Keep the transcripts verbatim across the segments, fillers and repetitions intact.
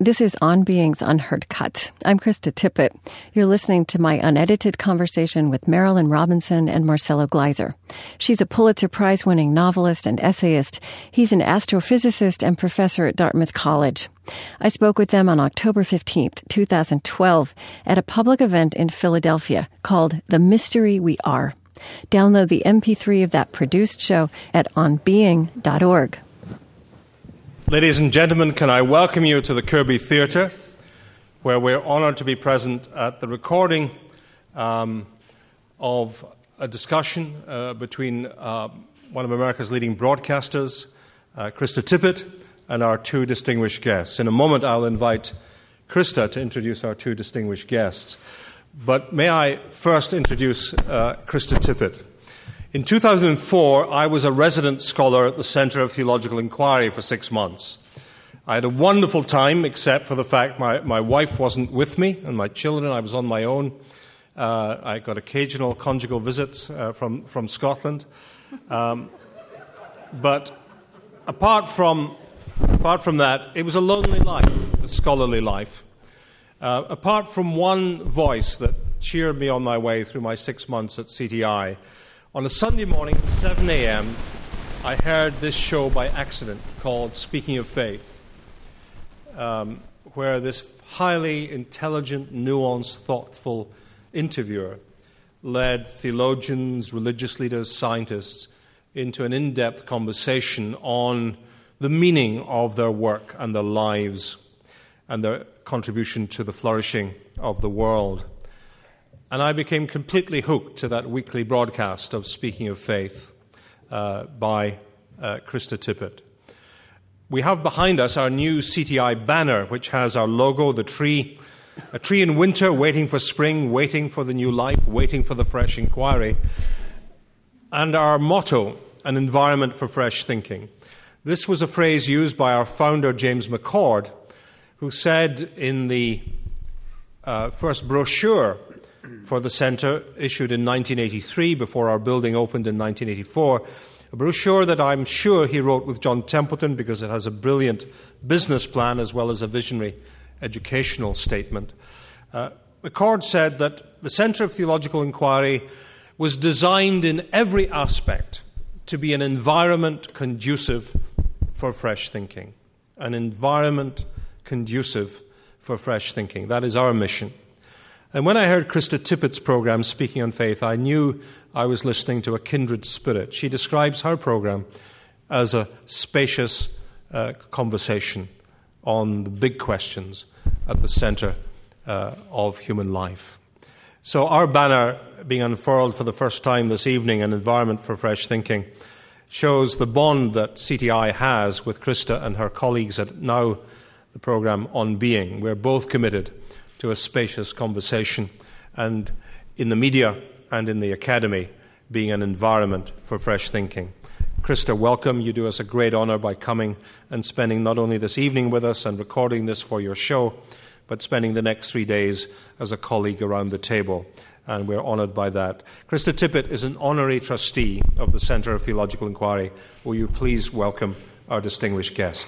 This is On Being's Unheard Cut. I'm Krista Tippett. You're listening to my unedited conversation with Marilynne Robinson and Marcelo Gleiser. She's a Pulitzer Prize-winning novelist and essayist. He's an astrophysicist and professor at Dartmouth College. I spoke with them on October fifteenth, twenty twelve, at a public event in Philadelphia called The Mystery We Are. Download the M P three of that produced show at on being dot org. Ladies and gentlemen, can I welcome you to the Kirby Theatre, where we're honored to be present at the recording um, of a discussion uh, between uh, one of America's leading broadcasters, uh, Krista Tippett, and our two distinguished guests. In a moment, I'll invite Krista to introduce our two distinguished guests. But may I first introduce uh, Krista Tippett. In two thousand four, I was a resident scholar at the Center of Theological Inquiry for six months. I had a wonderful time, except for the fact my, my wife wasn't with me and my children. I was on my own. Uh, I got occasional conjugal visits uh, from, from Scotland. Um, but apart from, apart from that, it was a lonely life, a scholarly life. Uh, apart from one voice that cheered me on my way through my six months at C T I, on a Sunday morning at seven a.m., I heard this show by accident called Speaking of Faith, um, where this highly intelligent, nuanced, thoughtful interviewer led theologians, religious leaders, scientists into an in-depth conversation on the meaning of their work and their lives and their contribution to the flourishing of the world. And I became completely hooked to that weekly broadcast of Speaking of Faith uh, by uh, Krista Tippett. We have behind us our new C T I banner, which has our logo, the tree, a tree in winter waiting for spring, waiting for the new life, waiting for the fresh inquiry, and our motto, an environment for fresh thinking. This was a phrase used by our founder, James McCord, who said in the uh, first brochure for the Centre, issued in nineteen eighty-three, before our building opened in nineteen eighty-four, a brochure that I'm sure he wrote with John Templeton because it has a brilliant business plan as well as a visionary educational statement. Uh, McCord said that the Centre of Theological Inquiry was designed in every aspect to be an environment conducive for fresh thinking. An environment conducive for fresh thinking. That is our mission. And when I heard Krista Tippett's program, Speaking on Faith, I knew I was listening to a kindred spirit. She describes her program as a spacious uh, conversation on the big questions at the center uh, of human life. So our banner being unfurled for the first time this evening, An Environment for Fresh Thinking, shows the bond that C T I has with Krista and her colleagues at now the program On Being. We're both committed to a spacious conversation, and in the media and in the academy being an environment for fresh thinking. Krista, welcome. You do us a great honor by coming and spending not only this evening with us and recording this for your show, but spending the next three days as a colleague around the table, and we're honored by that. Krista Tippett is an honorary trustee of the Center of Theological Inquiry. Will you please welcome our distinguished guest?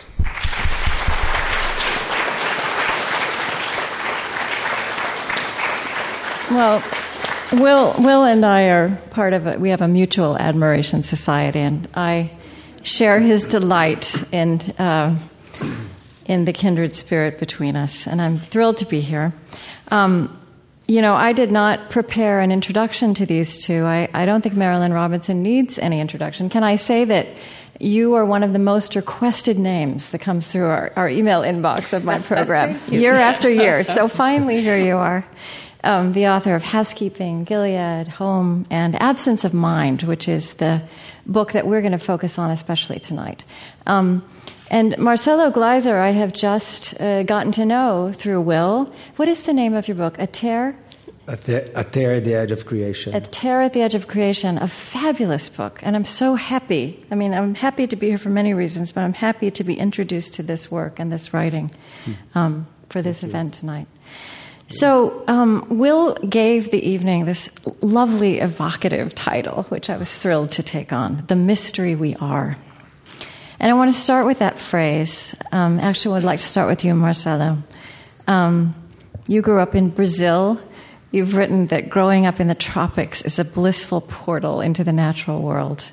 Well, Will, Will and I are part of it. We have a mutual admiration society, and I share his delight in uh, in the kindred spirit between us, and I'm thrilled to be here. Um, you know, I did not prepare an introduction to these two. I, I don't think Marilynne Robinson needs any introduction. Can I say that you are one of the most requested names that comes through our, our email inbox of my program, year after year. So finally, here you are. Um, the author of Housekeeping, Gilead, Home, and Absence of Mind, which is the book that we're going to focus on especially tonight. Um, and Marcelo Gleiser, I have just uh, gotten to know through Will. What is the name of your book? A Tear? A, te- a Tear at the Edge of Creation. A Tear at the Edge of Creation, a fabulous book. And I'm so happy. I mean, I'm happy to be here for many reasons, but I'm happy to be introduced to this work and this writing um, for this Thank event you. tonight. So um, Will gave the evening this lovely, evocative title, which I was thrilled to take on, The Mystery We Are. And I want to start with that phrase. Um, actually, I would like to start with you, Marcelo. Um, you grew up in Brazil. You've written that growing up in the tropics is a blissful portal into the natural world.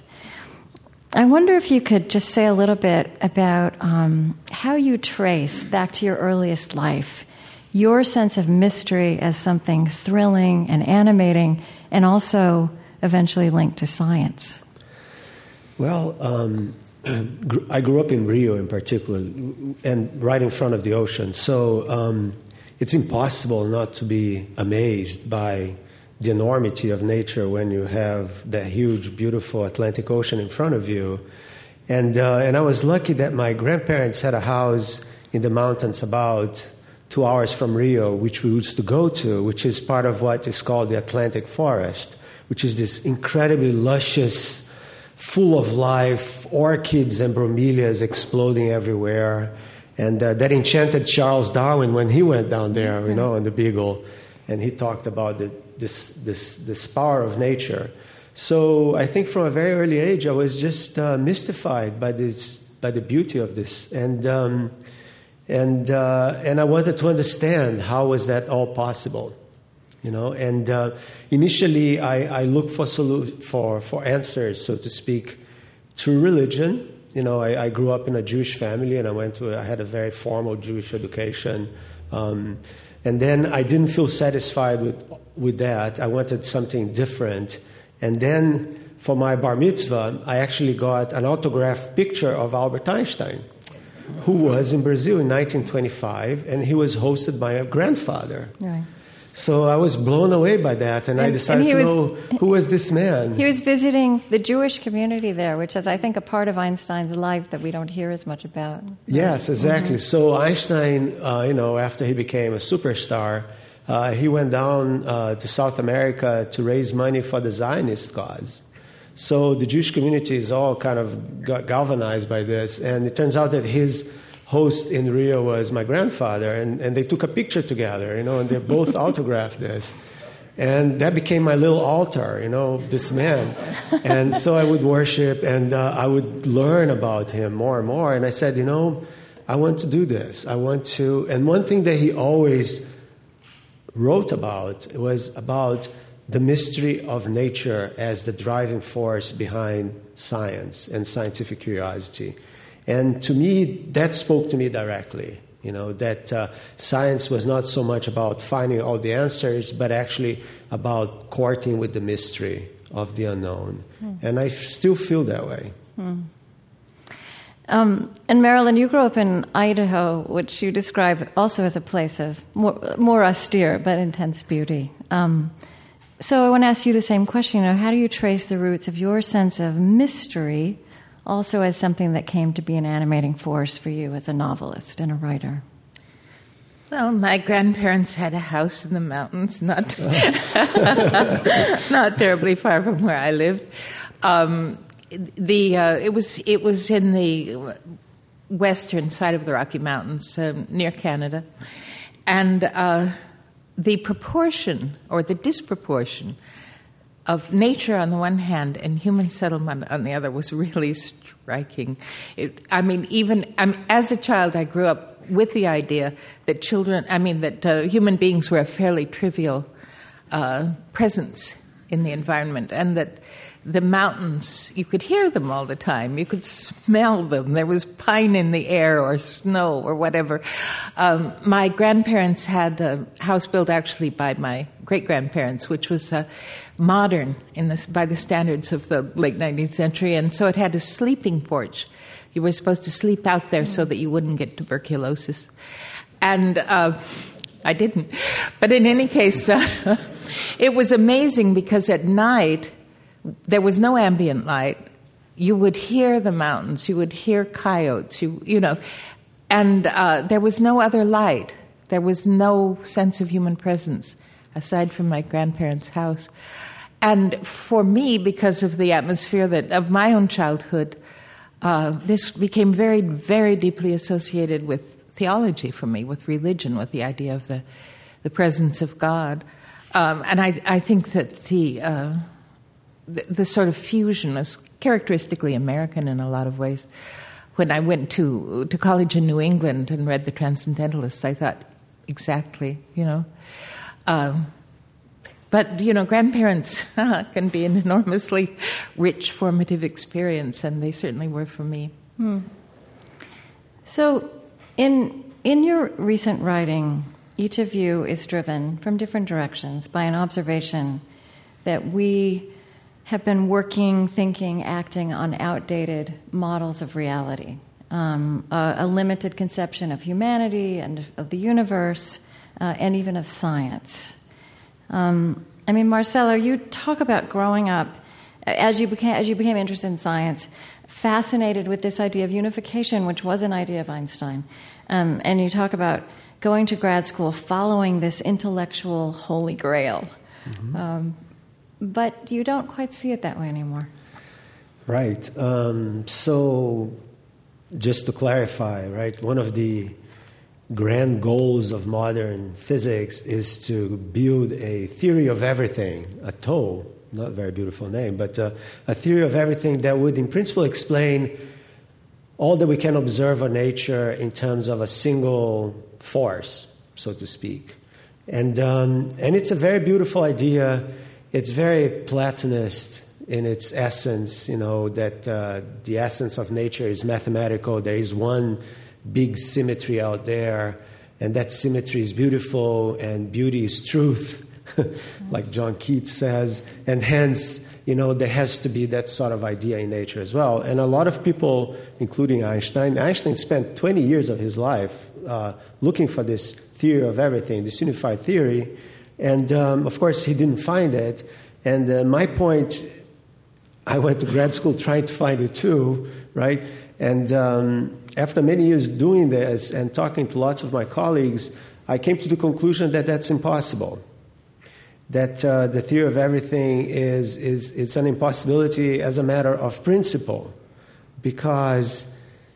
I wonder if you could just say a little bit about um, how you trace back to your earliest life your sense of mystery as something thrilling and animating, and also eventually linked to science. Well, um, I grew up in Rio in particular, and right in front of the ocean. So um, it's impossible not to be amazed by the enormity of nature when you have that huge, beautiful Atlantic Ocean in front of you. And uh, and I was lucky that my grandparents had a house in the mountains about two hours from Rio, which we used to go to, which is part of what is called the Atlantic Forest, which is this incredibly luscious, full of life, orchids and bromeliads exploding everywhere. And uh, that enchanted Charles Darwin when he went down there, you know, on the Beagle, and he talked about the, this, this, this power of nature. So I think from a very early age, I was just uh, mystified by this, by the beauty of this. And um, and uh, and I wanted to understand how was that all possible, you know. And uh, initially, I, I looked for solu- for for answers, so to speak, through religion. You know, I, I grew up in a Jewish family, and I went to I had a very formal Jewish education. Um, and then I didn't feel satisfied with with that. I wanted something different. And then for my bar mitzvah, I actually got an autographed picture of Albert Einstein, who was in Brazil in nineteen twenty-five, and he was hosted by a grandfather. Right. So I was blown away by that, and, and I decided and to was, know who was this man. He was visiting the Jewish community there, which is, I think, a part of Einstein's life that we don't hear as much about. Yes, exactly. Mm-hmm. So Einstein, uh, you know, after he became a superstar, uh, he went down uh, to South America to raise money for the Zionist cause. So the Jewish community is all kind of got galvanized by this. And it turns out that his host in Rio was my grandfather. And, and they took a picture together, you know, and they both autographed this. And that became my little altar, you know, this man. And so I would worship, and uh, I would learn about him more and more. And I said, you know, I want to do this. I want to... And one thing that he always wrote about was about the mystery of nature as the driving force behind science and scientific curiosity. And to me, that spoke to me directly, you know, that uh, science was not so much about finding all the answers, but actually about courting with the mystery of the unknown. Mm. And I still feel that way. Mm. Um, and Marilyn, you grew up in Idaho, which you describe also as a place of more, more austere but intense beauty. Um, So I want to ask you the same question. You know, how do you trace the roots of your sense of mystery also as something that came to be an animating force for you as a novelist and a writer? Well, my grandparents had a house in the mountains, not not terribly far from where I lived. Um, the uh, it was it was in the western side of the Rocky Mountains, um, near Canada, and. Uh, The proportion or the disproportion of nature on the one hand and human settlement on the other was really striking. It, I mean, even I mean, as a child, I grew up with the idea that children, I mean, that uh, human beings were a fairly trivial uh, presence in the environment, and that the mountains, you could hear them all the time. You could smell them. There was pine in the air or snow or whatever. Um, my grandparents had a house built actually by my great-grandparents, which was uh, modern in this, by the standards of the late nineteenth century, and so it had a sleeping porch. You were supposed to sleep out there so that you wouldn't get tuberculosis. And uh, I didn't. But in any case, uh, it was amazing because at night, there was no ambient light. You would hear the mountains. You would hear coyotes. You, you know, and uh, there was no other light. There was no sense of human presence aside from my grandparents' house. And for me, because of the atmosphere that of my own childhood, uh, this became very, very deeply associated with theology for me, with religion, with the idea of the the presence of God. Um, and I, I think that the uh, The, the sort of fusion is characteristically American in a lot of ways, when I went to to college in New England and read the Transcendentalists, I thought, exactly, you know. Um, but, you know, grandparents can be an enormously rich formative experience, and they certainly were for me. Hmm. So in in your recent writing, each of you is driven from different directions by an observation that we have been working, thinking, acting on outdated models of reality, um, a, a limited conception of humanity and of the universe, uh, and even of science. Um, I mean, Marcelo, you talk about growing up as you became as you became interested in science, fascinated with this idea of unification, which was an idea of Einstein, um, and you talk about going to grad school, following this intellectual holy grail. Mm-hmm. Um, But you don't quite see it that way anymore. Right. Um, so, just to clarify, right, one of the grand goals of modern physics is to build a theory of everything, a T O E, not a very beautiful name, but uh, a theory of everything that would, in principle, explain all that we can observe of nature in terms of a single force, so to speak. And um, and it's a very beautiful idea. It's very Platonist in its essence, you know, that uh, the essence of nature is mathematical. There is one big symmetry out there, and that symmetry is beautiful, and beauty is truth, like John Keats says. And hence, you know, there has to be that sort of idea in nature as well. And a lot of people, including Einstein, Einstein spent twenty years of his life uh, looking for this theory of everything, this unified theory. And, um, of course, he didn't find it. And uh, my point, I went to grad school trying to find it too, right? And um, after many years doing this and talking to lots of my colleagues, I came to the conclusion that that's impossible, that uh, the theory of everything is, is it's an impossibility as a matter of principle, because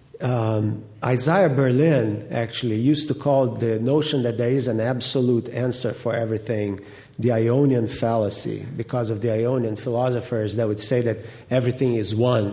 Um, Isaiah Berlin actually used to call the notion that there is an absolute answer for everything the Ionian fallacy, because of the Ionian philosophers that would say that everything is one.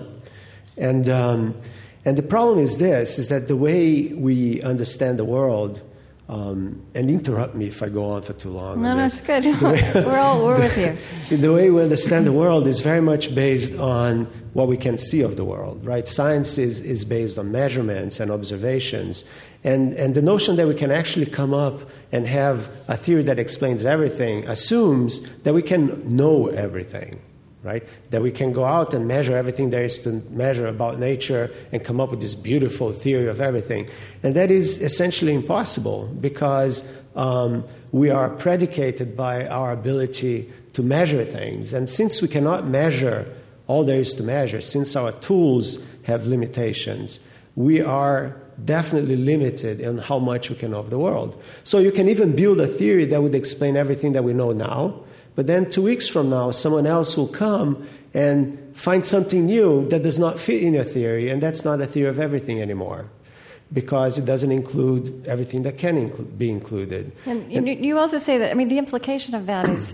And um, and the problem is this, is that the way we understand the world, um, and interrupt me if I go on for too long. No, no, it's good. we're all we're with you. The way we understand the world is very much based on what we can see of the world, right? Science is, is based on measurements and observations. And, and the notion that we can actually come up and have a theory that explains everything assumes that we can know everything, right? That we can go out and measure everything there is to measure about nature and come up with this beautiful theory of everything. And that is essentially impossible, because um, we are predicated by our ability to measure things. And since we cannot measure all there is to measure, since our tools have limitations, we are definitely limited in how much we can know of the world. So you can even build a theory that would explain everything that we know now, but then two weeks from now, someone else will come and find something new that does not fit in your theory, and that's not a theory of everything anymore, because it doesn't include everything that can inclu- be included. And, and you also say that, I mean, the implication of that is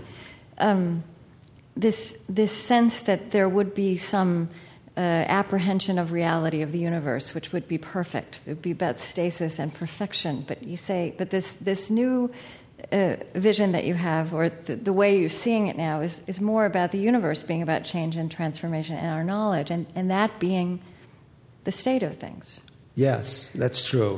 um, this this sense that there would be some uh, apprehension of reality of the universe, which would be perfect. It would be about stasis and perfection. But you say, but this this new uh, vision that you have, or the, the way you're seeing it now, is, is more about the universe being about change and transformation and our knowledge, and, and that being the state of things. Yes, that's true.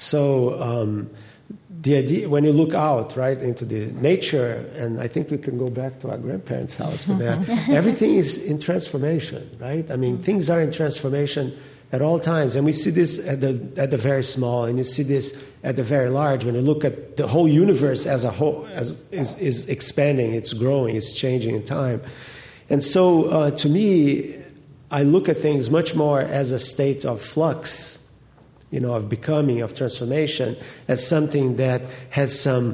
So um, the idea, when you look out, right, into the nature, and I think we can go back to our grandparents' house for that, everything is in transformation, right? I mean, things are in transformation at all times, and we see this at the at the very small, and you see this at the very large. When you look at the whole universe as a whole, as is, is expanding, it's growing, it's changing in time. And so, uh, to me, I look at things much more as a state of flux, you know, of becoming, of transformation, as something that has some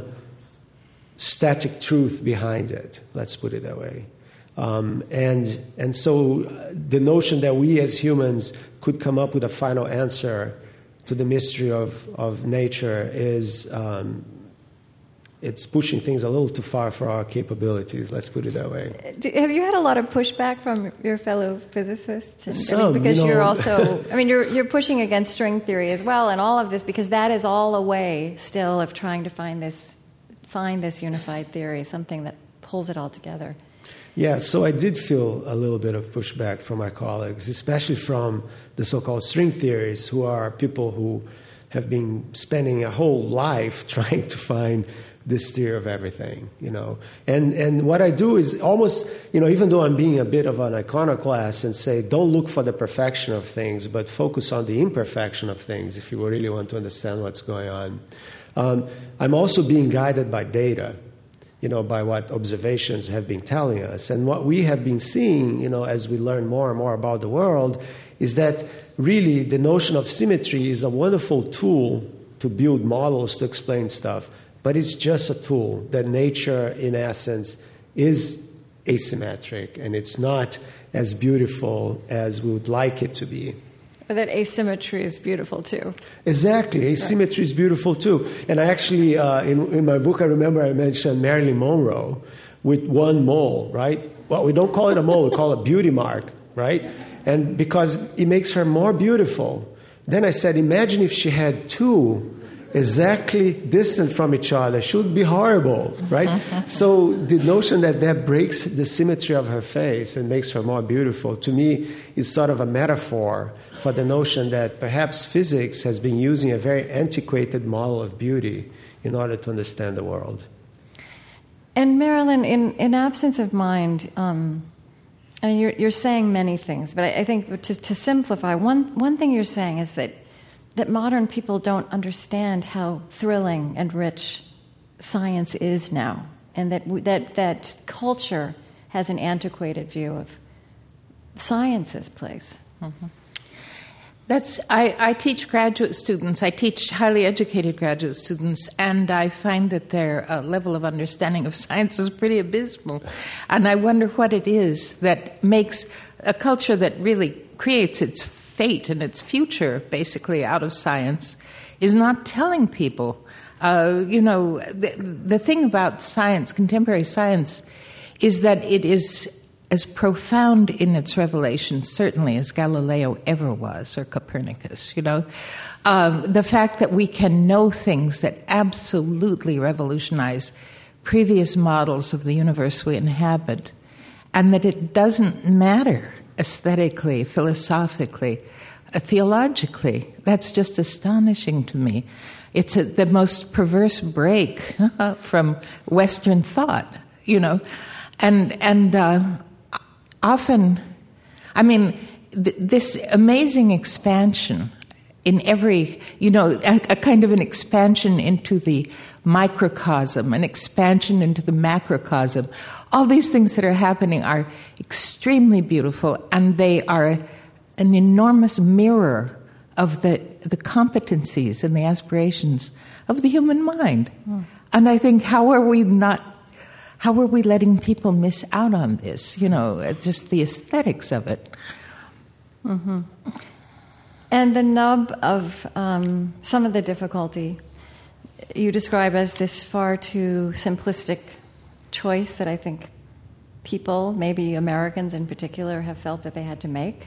static truth behind it. Let's put it that way. Um, and and so the notion that we as humans could come up with a final answer to the mystery of, of nature is um, it's pushing things a little too far for our capabilities. Let's put it that way. Do, have you had a lot of pushback from your fellow physicists? And, Some, I mean, because you know. you're also, I mean, you're you're pushing against string theory as well, and all of this, because that is all a way still of trying to find this, find this unified theory, something that pulls it all together. Yeah, so I did feel a little bit of pushback from my colleagues, especially from the so-called string theorists, who are people who have been spending a whole life trying to find this theory of everything, you know. And and what I do is almost, you know, even though I'm being a bit of an iconoclast and say, don't look for the perfection of things, but focus on the imperfection of things if you really want to understand what's going on. Um, I'm also being guided by data, you know, by what observations have been telling us. And what we have been seeing, you know, as we learn more and more about the world, is that really the notion of symmetry is a wonderful tool to build models to explain stuff. But it's just a tool, that nature, in essence, is asymmetric, and it's not as beautiful as we would like it to be. Or that asymmetry is beautiful, too. Exactly. Asymmetry right. is beautiful, too. And I actually, uh, in, in my book, I remember I mentioned Marilyn Monroe with one mole, right? Well, we don't call it a mole, we call it a beauty mark, right? And because it makes her more beautiful. Then I said, imagine if she had two exactly distant from each other. She would be horrible, right? So the notion that that breaks the symmetry of her face and makes her more beautiful, to me, is sort of a metaphor for the notion that perhaps physics has been using a very antiquated model of beauty in order to understand the world. And Marilyn, in, in absence of mind, um, I mean, you're, you're saying many things, but I, I think to, to simplify, one, one thing you're saying is that that modern people don't understand how thrilling and rich science is now, and that that that culture has an antiquated view of science's place. Mm-hmm. That's I, I teach graduate students. I teach highly educated graduate students, and I find that their uh, level of understanding of science is pretty abysmal. And I wonder what it is that makes a culture that really creates its fate and its future, basically, out of science, is not telling people. Uh, you know, the, the thing about science, contemporary science, is that it is as profound in its revelation, certainly, as Galileo ever was, or Copernicus, you know. Um, the fact that we can know things that absolutely revolutionize previous models of the universe we inhabit, and that it doesn't matter aesthetically, philosophically, uh, theologically. That's just astonishing to me. It's a, the most perverse break from Western thought, you know. And and uh, often, I mean, th- this amazing expansion in every, you know, a, a kind of an expansion into the microcosm, an expansion into the macrocosm. All these things that are happening are extremely beautiful, and they are an enormous mirror of the, the competencies and the aspirations of the human mind. Mm. And I think, how are we not, how are we letting people miss out on this? You know, just the aesthetics of it. Mm-hmm. And the nub of um, some of the difficulty you describe as this far too simplistic choice that I think people, maybe Americans in particular, have felt that they had to make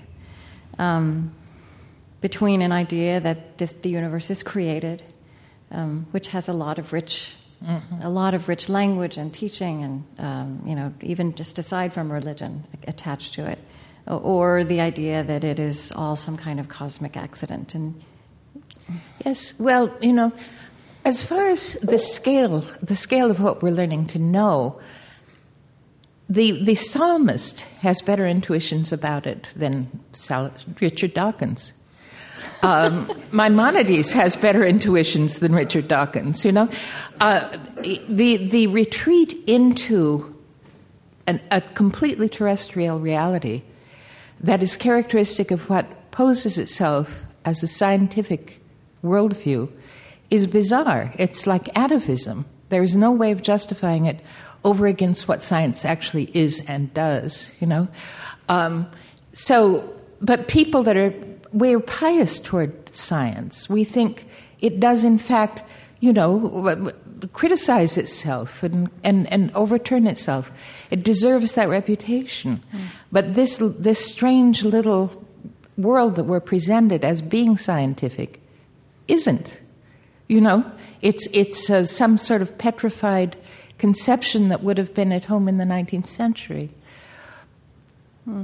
um, between an idea that this, the universe is created, um, which has a lot of rich, mm-hmm. a lot of rich language and teaching, and um, you know, even just aside from religion attached to it, or the idea that it is all some kind of cosmic accident. And yes, well, you know, as far as the scale, the scale of what we're learning to know, the the psalmist has better intuitions about it than Sal- Richard Dawkins. Um, Maimonides has better intuitions than Richard Dawkins. You know, uh, the the retreat into an, a completely terrestrial reality that is characteristic of what poses itself as a scientific worldview is bizarre. It's like atavism. There is no way of justifying it over against what science actually is and does, you know. Um, so, but people that are, we're pious toward science. We think it does, in fact, you know, criticize itself and, and, and overturn itself. It deserves that reputation. Mm. But this this strange little world that we're presented as being scientific isn't. You know, it's it's uh, some sort of petrified conception that would have been at home in the nineteenth century. Hmm.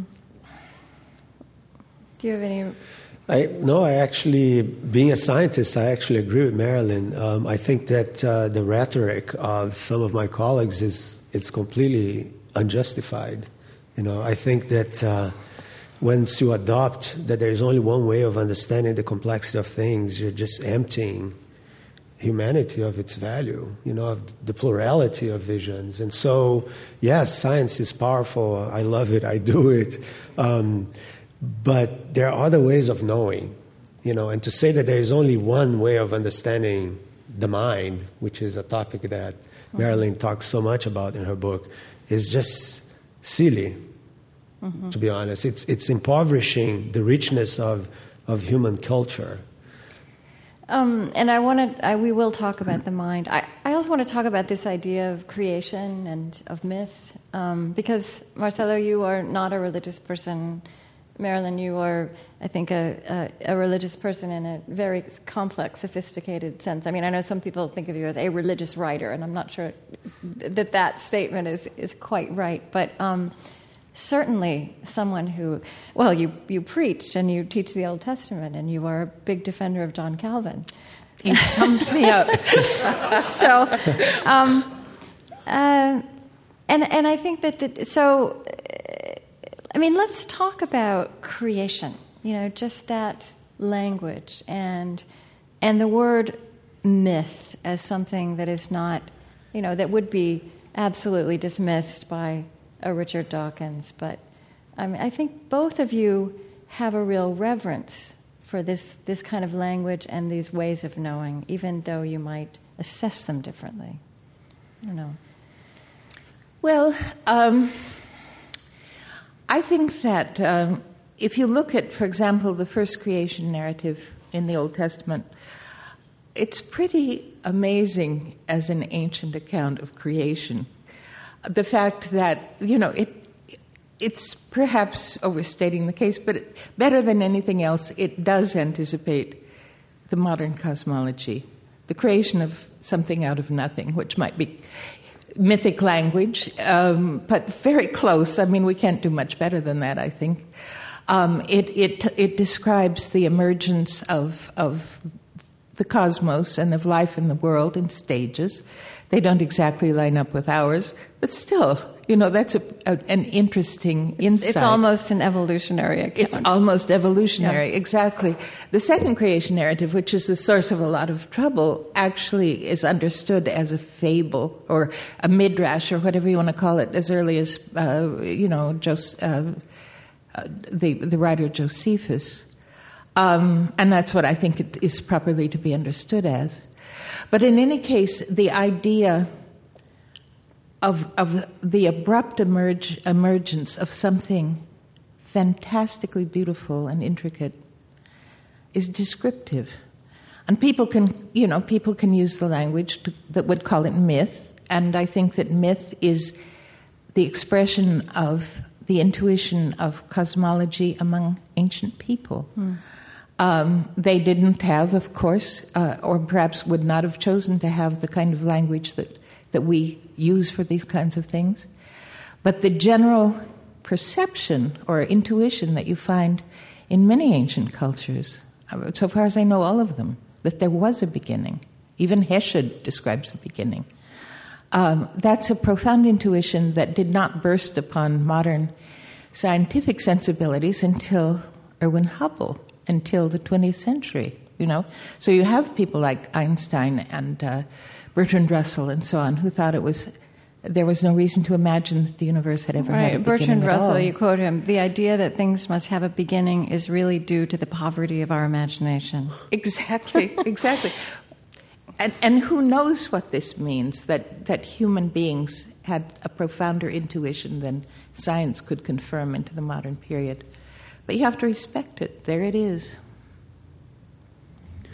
Do you have any? I, no, I actually, being a scientist, I actually agree with Marilyn. Um, I think that uh, the rhetoric of some of my colleagues is it's completely unjustified. You know, I think that uh, once you adopt that there is only one way of understanding the complexity of things, you're just emptying humanity of its value, you know, of the plurality of visions. And so, yes, science is powerful. I love it. I do it. Um, but there are other ways of knowing, you know, and to say that there is only one way of understanding the mind, which is a topic that mm-hmm. Marilyn talks so much about in her book, is just silly, mm-hmm. to be honest. It's it's impoverishing the richness of, of human culture. Um, and I want to. We will talk about the mind. I, I also want to talk about this idea of creation and of myth, um, because Marcelo, you are not a religious person. Marilyn, you are, I think, a, a, a religious person in a very complex, sophisticated sense. I mean, I know some people think of you as a religious writer, and I'm not sure that that statement is is quite right, but. Um, Certainly someone who, well, you, you preached and you teach the Old Testament and you are a big defender of John Calvin. You summed me up. so, um, uh, and and I think that, the, so, uh, I mean, let's talk about creation, you know, just that language and and the word myth as something that is not, you know, that would be absolutely dismissed by a Richard Dawkins, but I mean, I think both of you have a real reverence for this, this kind of language and these ways of knowing, even though you might assess them differently. I don't know. Well, um, I think that um, if you look at, for example, the first creation narrative in the Old Testament, it's pretty amazing as an ancient account of creation. The fact that, you know, it it's perhaps overstating the case, but it, better than anything else, it does anticipate the modern cosmology, the creation of something out of nothing, which might be mythic language, um, but very close. I mean, we can't do much better than that, I think. Um, it, it, it describes the emergence of, of the cosmos and of life in the world in stages. They don't exactly line up with ours, but still, you know, that's a, a, an interesting it's, insight. It's almost an evolutionary account. It's almost evolutionary, yeah. Exactly. The second creation narrative, which is the source of a lot of trouble, actually is understood as a fable or a midrash or whatever you want to call it, as early as, uh, you know, Jos- uh, uh, the, the writer Josephus. Um, and that's what I think it is properly to be understood as. But in any case, the idea of, of the abrupt emerge, emergence of something fantastically beautiful and intricate is descriptive. And people can, you know, people can use the language to, that would call it myth. And I think that myth is the expression of the intuition of cosmology among ancient people. Mm. Um, they didn't have, of course, uh, or perhaps would not have chosen to have the kind of language that, that we use for these kinds of things. But the general perception or intuition that you find in many ancient cultures, so far as I know all of them, that there was a beginning. Even Hesiod describes a beginning. Um, that's a profound intuition that did not burst upon modern scientific sensibilities until Erwin Hubble, until the twentieth century, you know. So you have people like Einstein and uh, Bertrand Russell and so on who thought it was, there was no reason to imagine that the universe had ever right. had a beginning Bertrand at Russell, all. you quote him, the idea that things must have a beginning is really due to the poverty of our imagination. Exactly, exactly. And, and who knows what this means, that, that human beings had a profounder intuition than science could confirm into the modern period. But you have to respect it. There it is.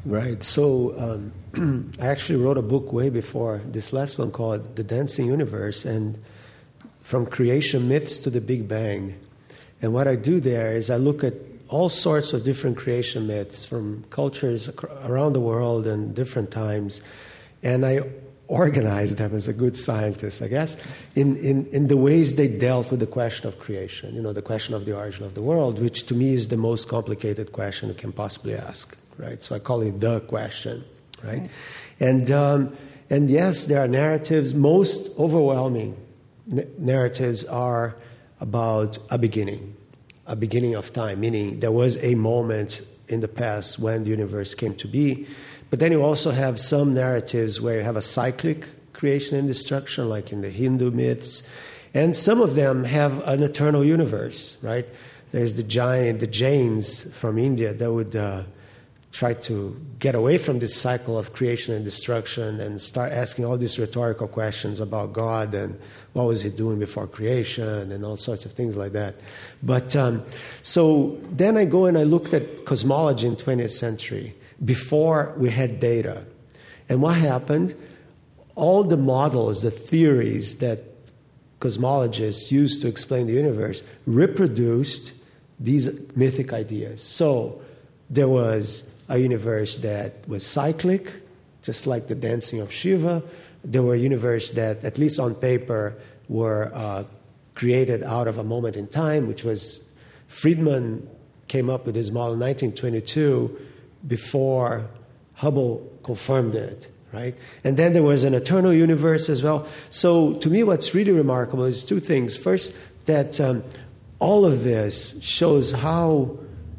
Right. So um, I actually wrote a book way before this last one called The Dancing Universe, and from creation myths to the Big Bang. And what I do there is I look at all sorts of different creation myths from cultures around the world and different times, and I organize them as a good scientist, I guess, in, in, in the ways they dealt with the question of creation, you know, the question of the origin of the world, which to me is the most complicated question you can possibly ask, right? So I call it the question, right? right. And, um, and yes, there are narratives. Most overwhelming n- narratives are about a beginning, a beginning of time, meaning there was a moment in the past when the universe came to be. But then you also have some narratives where you have a cyclic creation and destruction, like in the Hindu myths. And some of them have an eternal universe, right? There's the giant, the Jains from India that would uh, try to get away from this cycle of creation and destruction and start asking all these rhetorical questions about God and what was he doing before creation and all sorts of things like that. But um, so then I go and I looked at cosmology in twentieth century. Before we had data. And what happened? All the models, the theories that cosmologists used to explain the universe reproduced these mythic ideas. So there was a universe that was cyclic, just like the dancing of Shiva. There were universes that, at least on paper, were uh, created out of a moment in time, which was Friedman came up with his model in nineteen twenty-two before Hubble confirmed it, right? And then there was an eternal universe as well. So to me, what's really remarkable is two things. First, that um, all of this shows how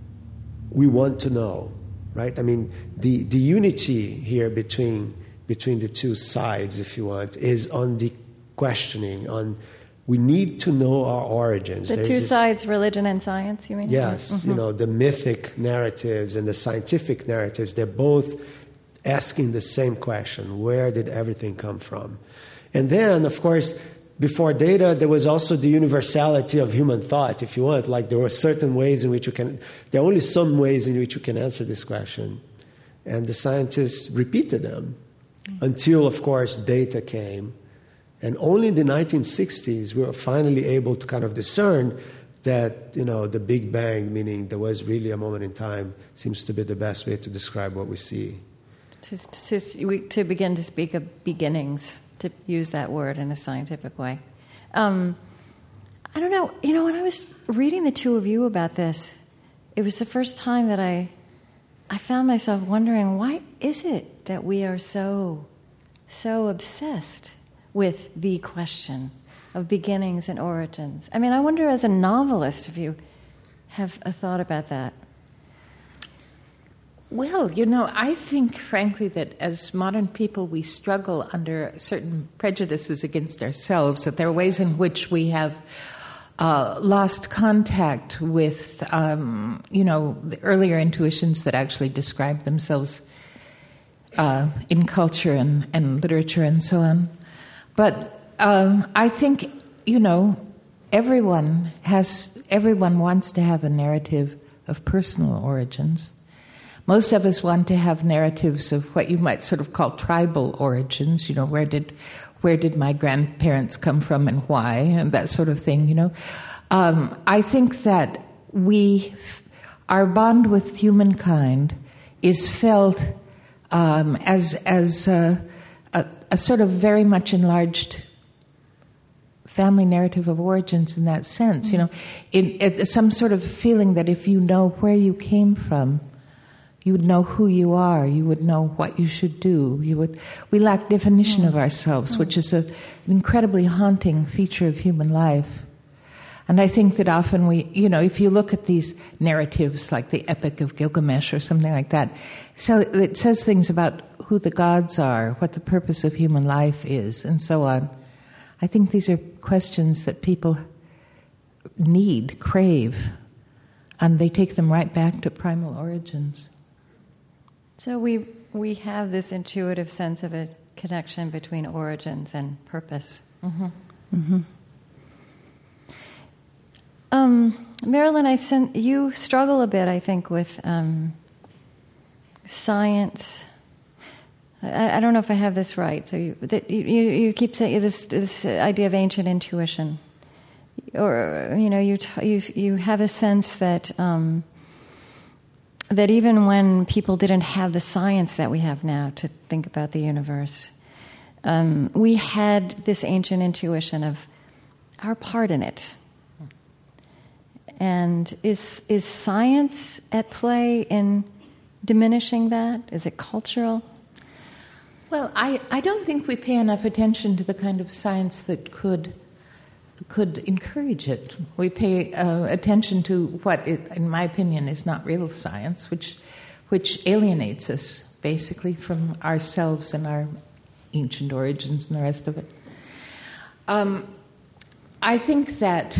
we want to know, right? I mean, the, the unity here between, between the two sides, if you want, is on the questioning, on we need to know our origins. The There's two this, sides, religion and science, you mean? Yes, mm-hmm. you know, the mythic narratives and the scientific narratives, they're both asking the same question: where did everything come from? And then, of course, before data, there was also the universality of human thought, if you want. Like there were certain ways in which you can, there are only some ways in which you can answer this question. And the scientists repeated them mm-hmm. until, of course, data came. And only in the nineteen sixties, we were finally able to kind of discern that, you know, the Big Bang, meaning there was really a moment in time, seems to be the best way to describe what we see. To, to, to begin to speak of beginnings, to use that word in a scientific way. Um, I don't know, you know, when I was reading the two of you about this, it was the first time that I, I found myself wondering, why is it that we are so, so obsessed with the question of beginnings and origins? I mean, I wonder as a novelist if you have a thought about that. Well, you know, I think, frankly, that as modern people, we struggle under certain prejudices against ourselves, that there are ways in which we have uh, lost contact with, um, you know, the earlier intuitions that actually describe themselves uh, in culture and, and literature and so on. But um, I think, you know, everyone has, everyone wants to have a narrative of personal origins. Most of us want to have narratives of what you might sort of call tribal origins. You know, where did, where did my grandparents come from and why, and that sort of thing. You know, um, I think that we, our bond with humankind, is felt um, as as a, a, a sort of very much enlarged family narrative of origins in that sense. You know, it, it, some sort of feeling that if you know where you came from, you would know who you are. You would know what you should do. You would. We lack definition mm. of ourselves, mm. which is a, an incredibly haunting feature of human life. And I think that often we, you know, if you look at these narratives like the Epic of Gilgamesh or something like that, so it says things about who the gods are, what the purpose of human life is, and so on. I think these are questions that people need, crave, and they take them right back to primal origins. So we we have this intuitive sense of a connection between origins and purpose. Mm-hmm. Mm-hmm. Um, Marilyn, I sen- you struggle a bit, I think, with um, science. I, I don't know if I have this right. So you, that you, you keep saying this this idea of ancient intuition, or you know, you t- you you have a sense that um, that even when people didn't have the science that we have now to think about the universe, um, we had this ancient intuition of our part in it. And is is science at play in diminishing that? Is it cultural? Well, I, I don't think we pay enough attention to the kind of science that could could encourage it. We pay uh, attention to what, it, in my opinion, is not real science, which which alienates us basically from ourselves and our ancient origins and the rest of it. Um, I think that.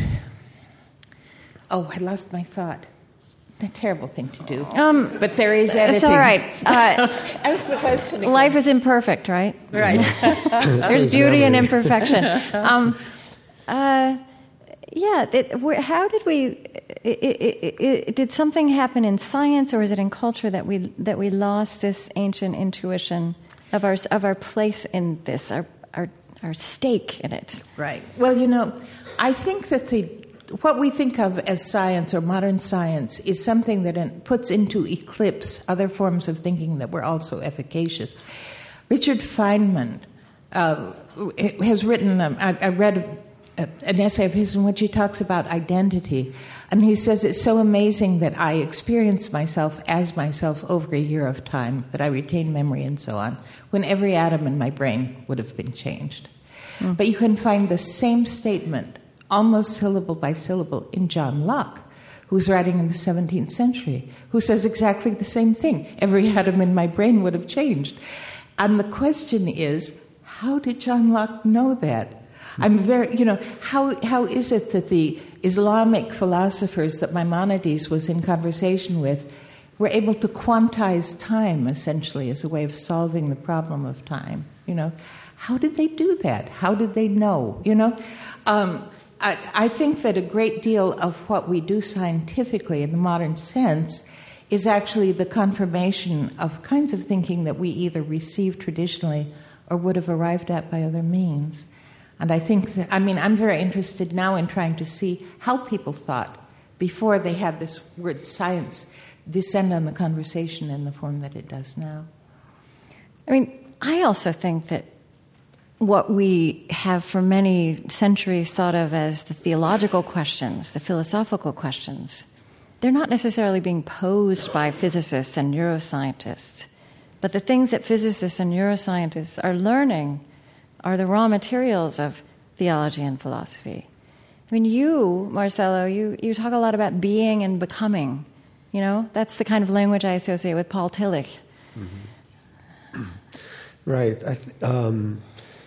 Oh, I lost my thought. A terrible thing to do. Um, but there is editing. It's all right. Uh, Ask the question again. Life is imperfect, right? Right. There's beauty in imperfection. Um, uh, yeah. It, where, how did we? It, it, it, did something happen in science, or is it in culture that we that we lost this ancient intuition of our of our place in this, our our our stake in it? Right. Well, you know, I think that the. What we think of as science or modern science is something that puts into eclipse other forms of thinking that were also efficacious. Richard Feynman uh, has written, um, I, I read a, an essay of his in which he talks about identity, and he says it's so amazing that I experience myself as myself over a year of time, that I retain memory and so on, when every atom in my brain would have been changed. Mm. But you can find the same statement almost syllable by syllable in John Locke, who's writing in the seventeenth century, who says exactly the same thing. Every atom in my brain would have changed. And the question is, how did John Locke know that? I'm very, you know, how how is it that the Islamic philosophers that Maimonides was in conversation with were able to quantize time, essentially, as a way of solving the problem of time? You know, how did they do that? How did they know? You know, um, I, I think that a great deal of what we do scientifically in the modern sense is actually the confirmation of kinds of thinking that we either received traditionally or would have arrived at by other means. And I think that, I mean, I'm very interested now in trying to see how people thought before they had this word science descend on the conversation in the form that it does now. I mean, I also think that what we have for many centuries thought of as the theological questions, the philosophical questions, they're not necessarily being posed by physicists and neuroscientists. But the things that physicists and neuroscientists are learning are the raw materials of theology and philosophy. I mean, you, Marcelo, you, you talk a lot about being and becoming. You know, that's the kind of language I associate with Paul Tillich. Mm-hmm. Right. I th- um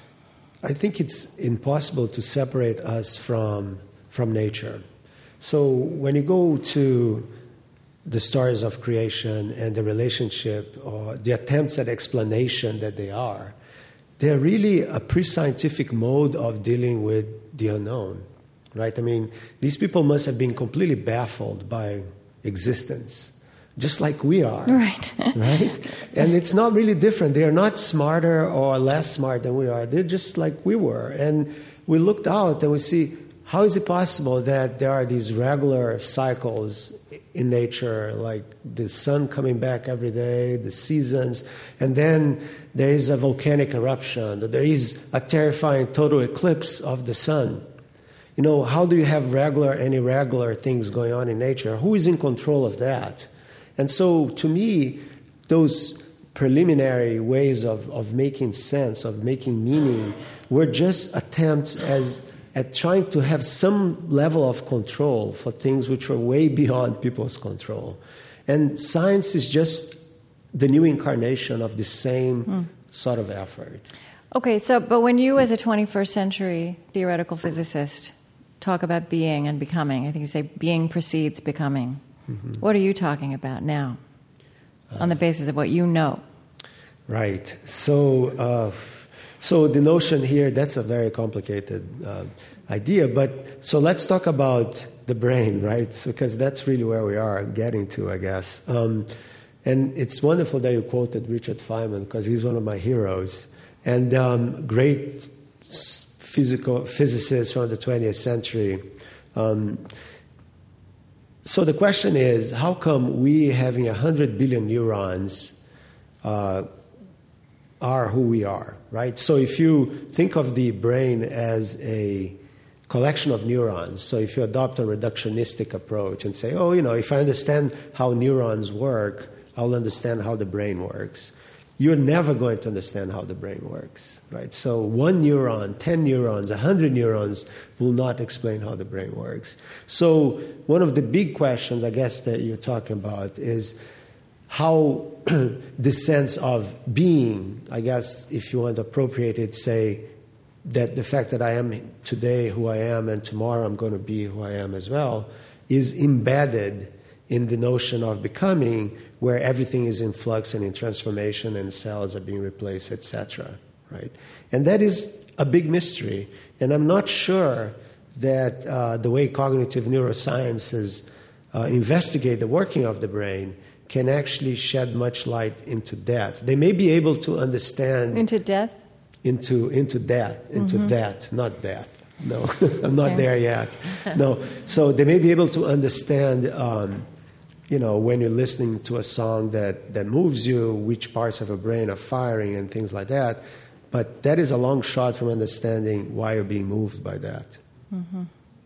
I think it's impossible to separate us from from nature. So when you go to the stories of creation and the relationship or the attempts at explanation that they are, they're really a pre-scientific mode of dealing with the unknown, right? I mean, these people must have been completely baffled by existence, just like we are. Right. Right? And it's not really different. They are not smarter or less smart than we are. They're just like we were. And we looked out and we see, how is it possible that there are these regular cycles in nature, like the sun coming back every day, the seasons, and then there is a volcanic eruption, there is a terrifying total eclipse of the sun. You know, how do you have regular and irregular things going on in nature? Who is in control of that? And so, to me, those preliminary ways of, of making sense, of making meaning, were just attempts as at trying to have some level of control for things which were way beyond people's control. And science is just the new incarnation of the same mm. sort of effort. Okay, so, but when you as a twenty-first century theoretical physicist talk about being and becoming, I think you say being precedes becoming. Mm-hmm. What are you talking about now uh, on the basis of what you know? Right. So uh, so the notion here, that's a very complicated uh, idea. But so let's talk about the brain, right? So, because that's really where we are getting to, I guess. Um, And it's wonderful that you quoted Richard Feynman, because he's one of my heroes. And um, great physical physicist from the twentieth century. Um, so the question is, how come we, having one hundred billion neurons, uh, are who we are, right? So if you think of the brain as a collection of neurons, so if you adopt a reductionistic approach and say, oh, you know, if I understand how neurons work, I'll understand how the brain works. You're never going to understand how the brain works, right? So one neuron, ten neurons, one hundred neurons will not explain how the brain works. So one of the big questions, I guess, that you're talking about is how the sense of being, I guess, if you want to appropriate it, say that the fact that I am today who I am and tomorrow I'm going to be who I am as well, is embedded in the notion of becoming, where everything is in flux and in transformation and cells are being replaced, et cetera. Right? And that is a big mystery. And I'm not sure that uh, the way cognitive neurosciences uh, investigate the working of the brain can actually shed much light into that. They may be able to understand... Into death? Into, into death, into mm-hmm. that, not death. No, I'm not okay. there yet. No, so they may be able to understand... Um, you know, when you're listening to a song that, that moves you, which parts of your brain are firing and things like that. But that is a long shot from understanding why you're being moved by that. Mm-hmm.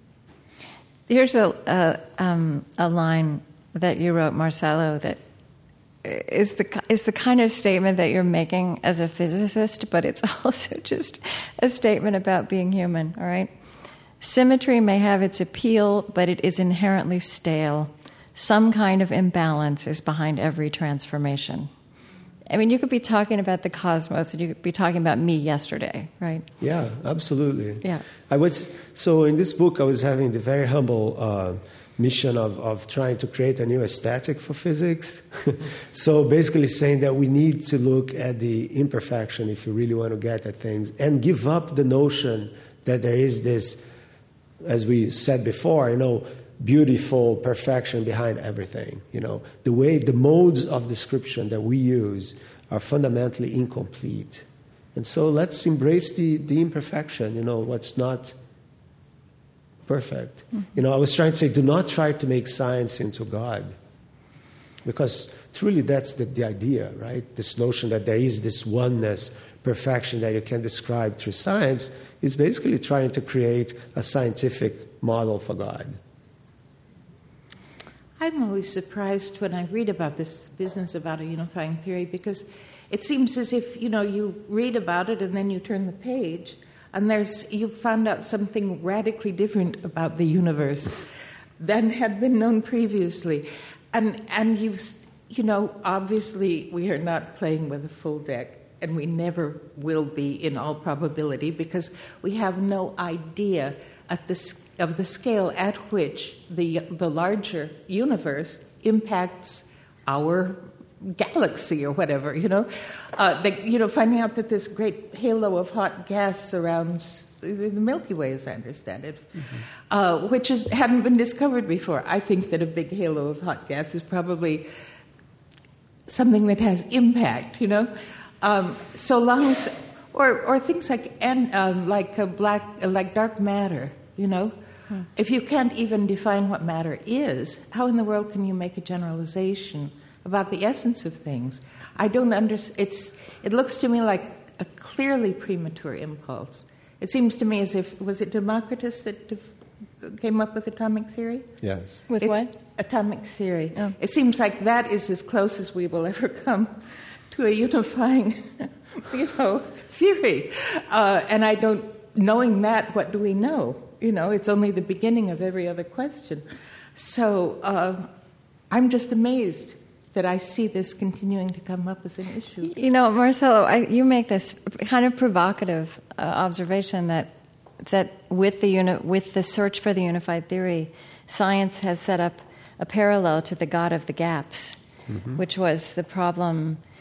Here's a, a, um, a line that you wrote, Marcelo, that is the, is the kind of statement that you're making as a physicist, but it's also just a statement about being human, all right? Symmetry may have its appeal, but it is inherently stale. Some kind of imbalance is behind every transformation. I mean, you could be talking about the cosmos, and you could be talking about me yesterday, right? Yeah, absolutely. Yeah. I was so in this book, I was having the very humble uh, mission of, of trying to create a new aesthetic for physics. So basically saying that we need to look at the imperfection if you really want to get at things, and give up the notion that there is this, as we said before, you know, beautiful perfection behind everything. You know, the way the modes of description that we use are fundamentally incomplete. And so let's embrace the, the imperfection, you know, what's not perfect. Mm-hmm. You know, I was trying to say, do not try to make science into God. Because truly that's the, the idea, right? This notion that there is this oneness, perfection that you can describe through science is basically trying to create a scientific model for God. I'm always surprised when I read about this business about a unifying theory, because it seems as if, you know, you read about it and then you turn the page and there's you found out something radically different about the universe than had been known previously. And and you you know, obviously we are not playing with a full deck, and we never will be in all probability, because we have no idea at the, of the scale at which the the larger universe impacts our galaxy or whatever, you know. Uh, the, you know, finding out that this great halo of hot gas surrounds the Milky Way, as I understand it, mm-hmm. uh, which is, hadn't been discovered before. I think that a big halo of hot gas is probably something that has impact, you know. Um, so long as, or or things like and um, like a black, like dark matter. You know, hmm. if you can't even define what matter is, how in the world can you make a generalization about the essence of things? I don't understand. It's it looks to me like a clearly premature impulse. It seems to me as if, was it Democritus that def- came up with atomic theory? Yes. With it's what? Atomic theory. Oh. It seems like that is as close as we will ever come to a unifying, you know, theory. Uh, and I don't. Knowing that, what do we know? You know, it's only the beginning of every other question. So uh, I'm just amazed that I see this continuing to come up as an issue. You know, Marcelo, I, you make this kind of provocative uh, observation that that with the uni- with the search for the unified theory, science has set up a parallel to the God of the gaps, mm-hmm. which was the problem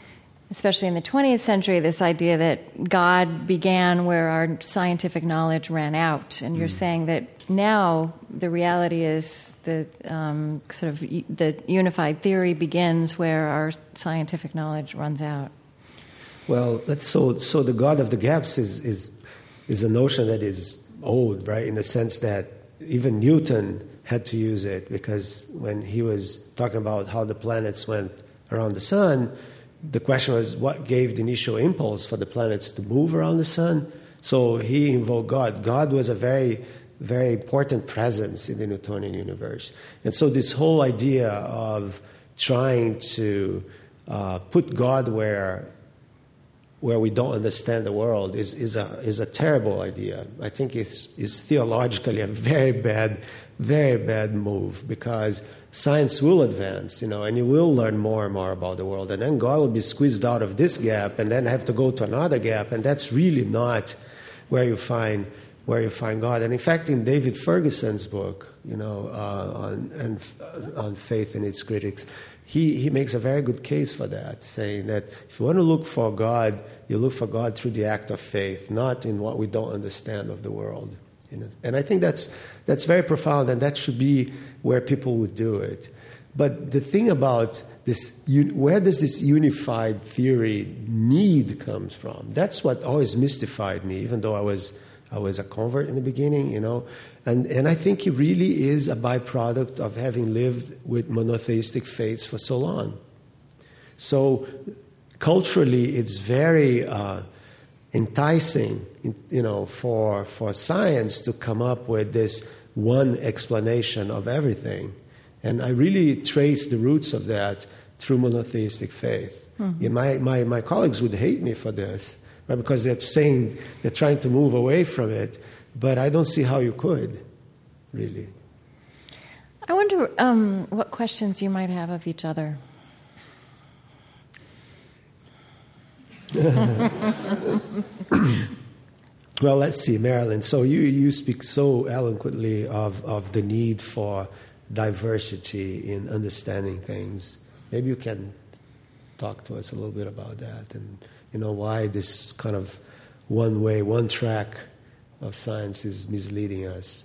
especially in the twentieth century, this idea that God began where our scientific knowledge ran out. And you're mm. saying that now the reality is the um, sort of the unified theory begins where our scientific knowledge runs out. Well, that's so. So the God of the gaps is is is a notion that is old, right? In the sense that even Newton had to use it, because when he was talking about how the planets went around the sun, the question was what gave the initial impulse for the planets to move around the sun. So he invoked God. God was a very, very important presence in the Newtonian universe. And so this whole idea of trying to uh, put God where where we don't understand the world is, is, a, is a terrible idea. I think it's, it's theologically a very bad, very bad move, because science will advance, you know, and you will learn more and more about the world. And then God will be squeezed out of this gap and then have to go to another gap. And that's really not where you find where you find God. And in fact, in David Ferguson's book, you know, uh, on, and, uh, on Faith and Its Critics, He, he makes a very good case for that, saying that if you want to look for God, you look for God through the act of faith, not in what we don't understand of the world. You know? And I think that's that's very profound, and that should be where people would do it. But the thing about this, where does this unified theory need comes from? That's what always mystified me, even though I was I was a convert in the beginning, you know. And and I think it really is a byproduct of having lived with monotheistic faiths for so long. So culturally, it's very uh, enticing, you know, for for science to come up with this one explanation of everything. And I really trace the roots of that through monotheistic faith. Mm-hmm. Yeah, my, my my colleagues would hate me for this, right? Because they're saying they're trying to move away from it. But I don't see how you could, really. I wonder um, what questions you might have of each other. Well, let's see, Marilyn. So you, you speak so eloquently of, of the need for diversity in understanding things. Maybe you can talk to us a little bit about that, and you know why this kind of one way, one track of science is misleading us.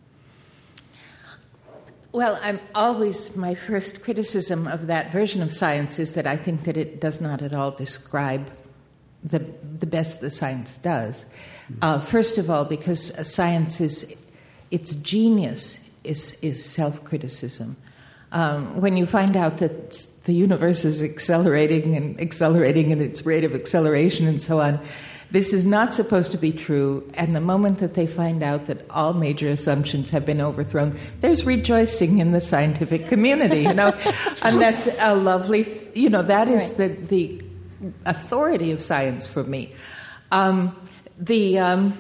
Well, I'm always, my first criticism of that version of science is that I think that it does not at all describe the the best the science does. Uh, first of all, because science is, its genius is, is self-criticism. Um, when you find out that the universe is accelerating and accelerating in its rate of acceleration and so on, this is not supposed to be true, and the moment that they find out that all major assumptions have been overthrown, there's rejoicing in the scientific community, you know, and that's a lovely, you know, that is the, the authority of science for me. Um, the um,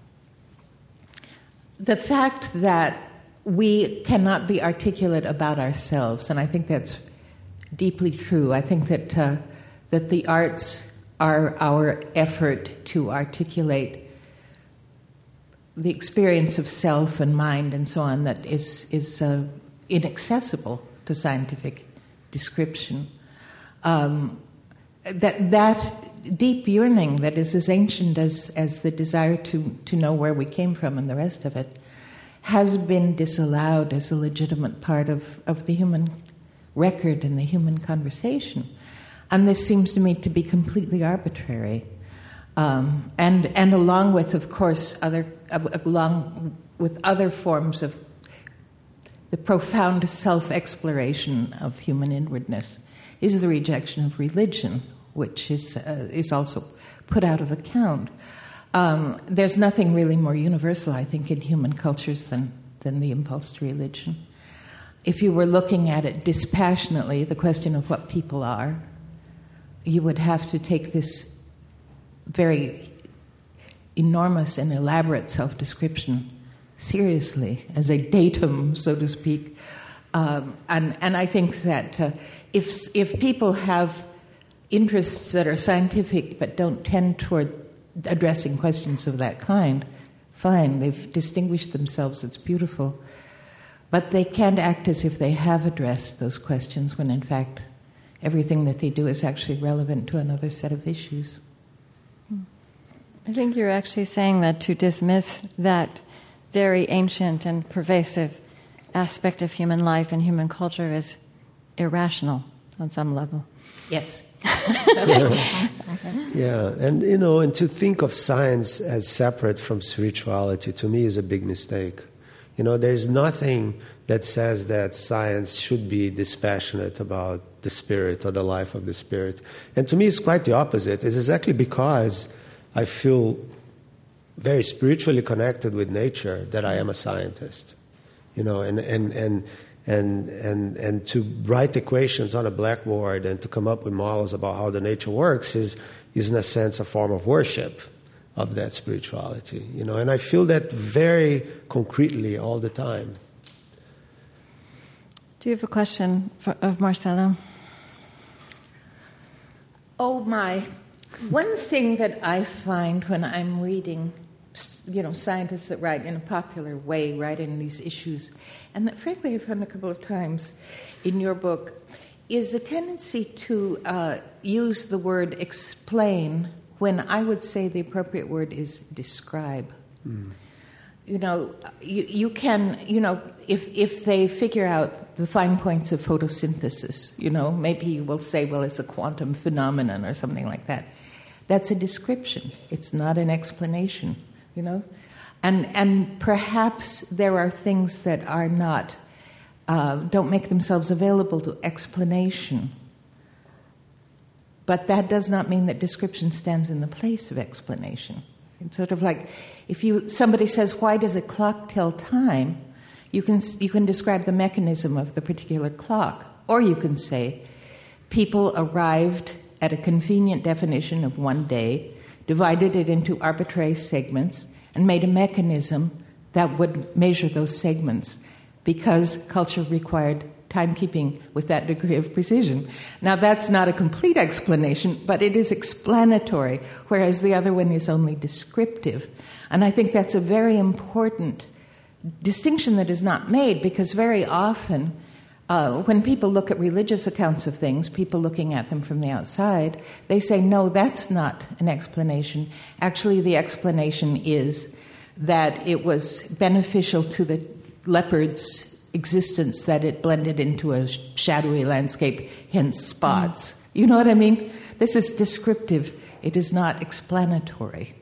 the fact that we cannot be articulate about ourselves, and I think that's deeply true. I think that uh, that the arts are our effort to articulate the experience of self and mind and so on that is is uh, inaccessible to scientific description. Um, that that deep yearning that is as ancient as, as the desire to, to know where we came from and the rest of it has been disallowed as a legitimate part of, of the human record and the human conversation. And this seems to me to be completely arbitrary. Um, and and along with, of course, other uh, along with other forms of the profound self-exploration of human inwardness is the rejection of religion, which is uh, is also put out of account. Um, there's nothing really more universal, I think, in human cultures than than the impulse to religion. If you were looking at it dispassionately, the question of what people are, you would have to take this very enormous and elaborate self-description seriously as a datum, so to speak. Um, and, and I think that uh, if if people have interests that are scientific but don't tend toward addressing questions of that kind, fine, they've distinguished themselves, it's beautiful. But they can't act as if they have addressed those questions when, in fact, everything that they do is actually relevant to another set of issues. I think you're actually saying that to dismiss that very ancient and pervasive aspect of human life and human culture is irrational on some level. Yes. Yeah, and you know, and to think of science as separate from spirituality, to me, is a big mistake. You know, there's nothing that says that science should be dispassionate about the spirit or the life of the spirit. And to me, it's quite the opposite. It's exactly because I feel very spiritually connected with nature that I am a scientist. You know, and and and and and and to write equations on a blackboard and to come up with models about how the nature works is is in a sense a form of worship of that spirituality. You know, and I feel that very concretely all the time. Do you have a question for, of Marcelo? Oh my! One thing that I find when I'm reading, you know, scientists that write in a popular way, writing these issues, and that frankly I found a couple of times in your book, is a tendency to uh, use the word explain when I would say the appropriate word is describe. Mm. You know, you, you can, you know, if if they figure out the fine points of photosynthesis, you know, maybe you will say, well, it's a quantum phenomenon or something like that. That's a description. It's not an explanation, you know. And and perhaps there are things that are not, uh, don't make themselves available to explanation. But that does not mean that description stands in the place of explanation. It's sort of like if you somebody says, why does a clock tell time? You can you can describe the mechanism of the particular clock. Or you can say, people arrived at a convenient definition of one day, divided it into arbitrary segments, and made a mechanism that would measure those segments because culture required timekeeping with that degree of precision. Now, that's not a complete explanation, but it is explanatory, whereas the other one is only descriptive. And I think that's a very important distinction that is not made, because very often uh, when people look at religious accounts of things, people looking at them from the outside, they say, no, that's not an explanation. Actually, the explanation is that it was beneficial to the leopard's existence that it blended into a shadowy landscape, hence spots. Mm. You know what I mean? This is descriptive. It is not explanatory.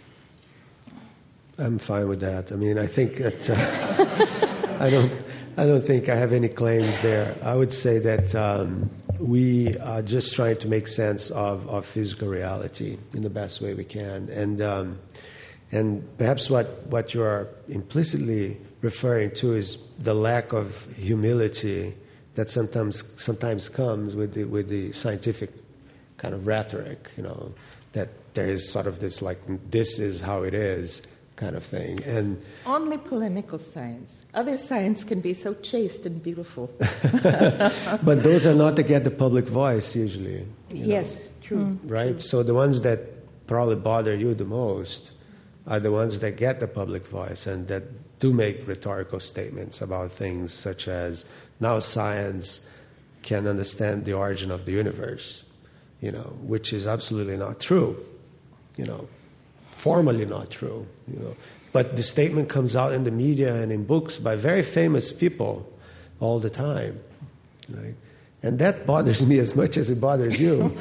I'm fine with that. I mean, I think that uh, I don't. I don't think I have any claims there. I would say that um, we are just trying to make sense of, of physical reality in the best way we can, and um, and perhaps what what you are implicitly referring to is the lack of humility that sometimes sometimes comes with the with the scientific kind of rhetoric. You know, that there is sort of this like this is how it is kind of thing, and only polemical science. Other science can be so chaste and beautiful. But those are not to get the public voice usually. Yes, know, true. Mm. Right? True. So the ones that probably bother you the most are the ones that get the public voice and that do make rhetorical statements about things such as, now science can understand the origin of the universe, you know, which is absolutely not true, you know, formally not true, you know. But the statement comes out in the media and in books by very famous people all the time, right? And that bothers me as much as it bothers you.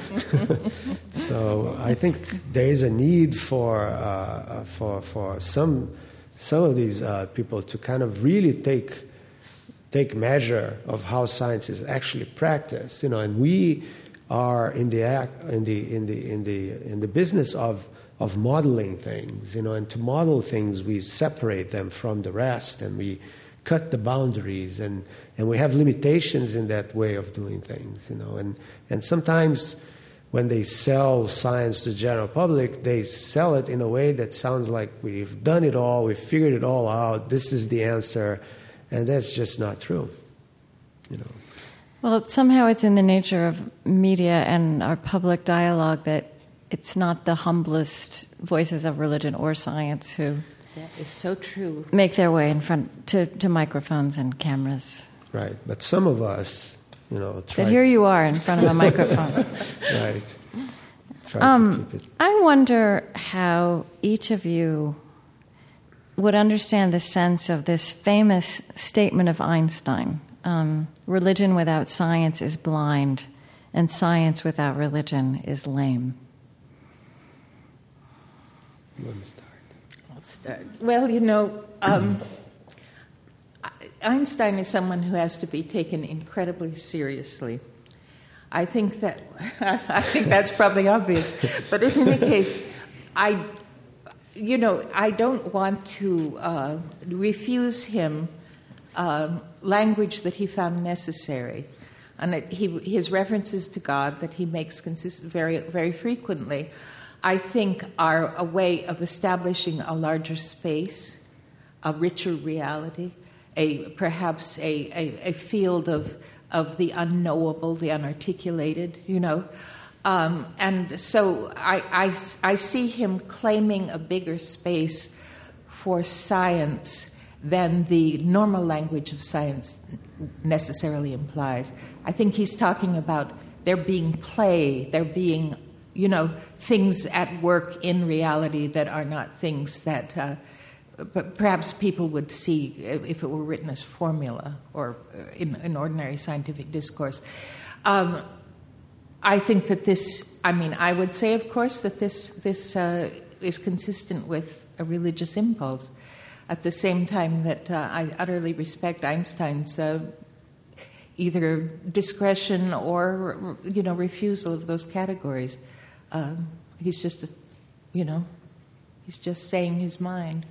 So I think there is a need for uh, for for some some of these uh, people to kind of really take take measure of how science is actually practiced, you know. And we are in the act in the in the in the in the business of of modeling things, you know. And to model things, we separate them from the rest, and we cut the boundaries, and, and we have limitations in that way of doing things, you know. And and sometimes when they sell science to the general public, they sell it in a way that sounds like we've done it all, we've figured it all out, this is the answer, and that's just not true, you know. Well, somehow it's in the nature of media and our public dialogue that it's not the humblest voices of religion or science who that is so true. Make their way in front to, to microphones and cameras. Right, but some of us, you know, But try here to, you are in front of a microphone. right. Try Um, to keep it. I wonder how each of you would understand the sense of this famous statement of Einstein. Um, religion without science is blind, and science without religion is lame. You want to start? I'll start. Well, you know, um, Einstein is someone who has to be taken incredibly seriously. I think that I think that's probably obvious, but in any case, I, you know, I don't want to uh, refuse him um, language that he found necessary, and it, he, his references to God that he makes consist very very frequently, I think, are a way of establishing a larger space, a richer reality, a perhaps a, a, a field of of the unknowable, the unarticulated, you know. Um, and so I, I, I see him claiming a bigger space for science than the normal language of science necessarily implies. I think he's talking about there being play, there being, you know, things at work in reality that are not things that uh, but perhaps people would see if it were written as formula or in, in ordinary scientific discourse. Um, I think that this, I mean, I would say, of course, that this, this uh, is consistent with a religious impulse. At the same time that uh, I utterly respect Einstein's uh, either discretion or, you know, refusal of those categories. Um, he's just, a, you know, he's just saying his mind.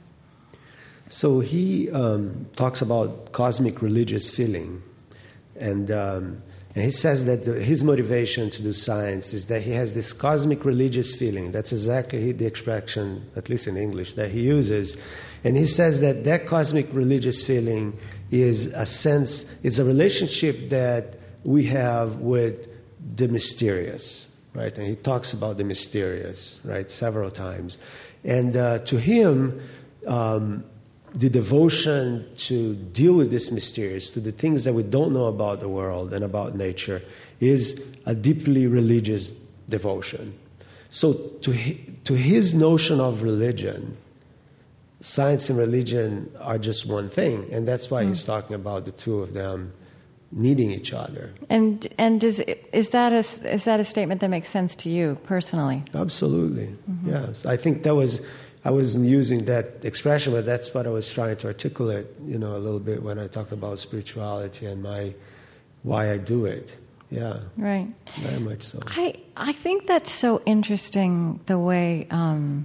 So he um, talks about cosmic religious feeling, and, um, and he says that the, his motivation to do science is that he has this cosmic religious feeling. That's exactly the expression, at least in English, that he uses. And he says that that cosmic religious feeling is a sense, is a relationship that we have with the mysterious, right? And he talks about the mysterious, right, several times. And uh, to him, um, the devotion to deal with this mysterious, to the things that we don't know about the world and about nature, is a deeply religious devotion. So to his, to his notion of religion, science and religion are just one thing, and that's why mm. he's talking about the two of them needing each other. And and is is that a is that a statement that makes sense to you personally? Absolutely, mm-hmm. Yes. I think that was. I wasn't using that expression, but that's what I was trying to articulate, you know, a little bit when I talked about spirituality and my why I do it. Yeah, right. Very much so. I I think that's so interesting the way um,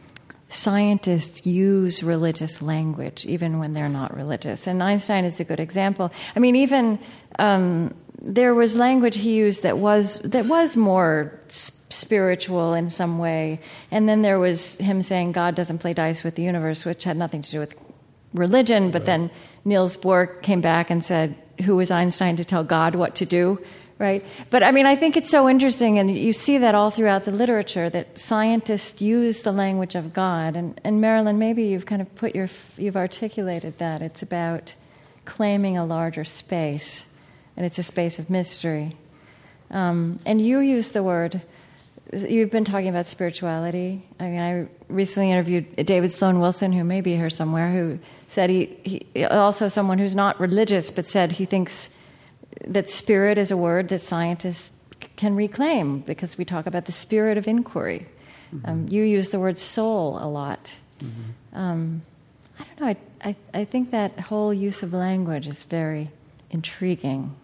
scientists use religious language, even when they're not religious. And Einstein is a good example. I mean, even um, there was language he used that was that was more spiritual in some way, and then there was him saying God doesn't play dice with the universe, which had nothing to do with religion. But right. Then Niels Bohr came back and said, "Who was Einstein to tell God what to do?" Right? But I mean, I think it's so interesting, and you see that all throughout the literature that scientists use the language of God. And, and Marilyn, maybe you've kind of put your you've articulated that it's about claiming a larger space, and it's a space of mystery. Um, and you use the word. You've been talking about spirituality. I mean, I recently interviewed David Sloan Wilson, who may be here somewhere, who said he, he also someone who's not religious, but said he thinks that spirit is a word that scientists can reclaim because we talk about the spirit of inquiry. Mm-hmm. Um, you use the word soul a lot. Mm-hmm. Um, I don't know. I, I I think that whole use of language is very intriguing.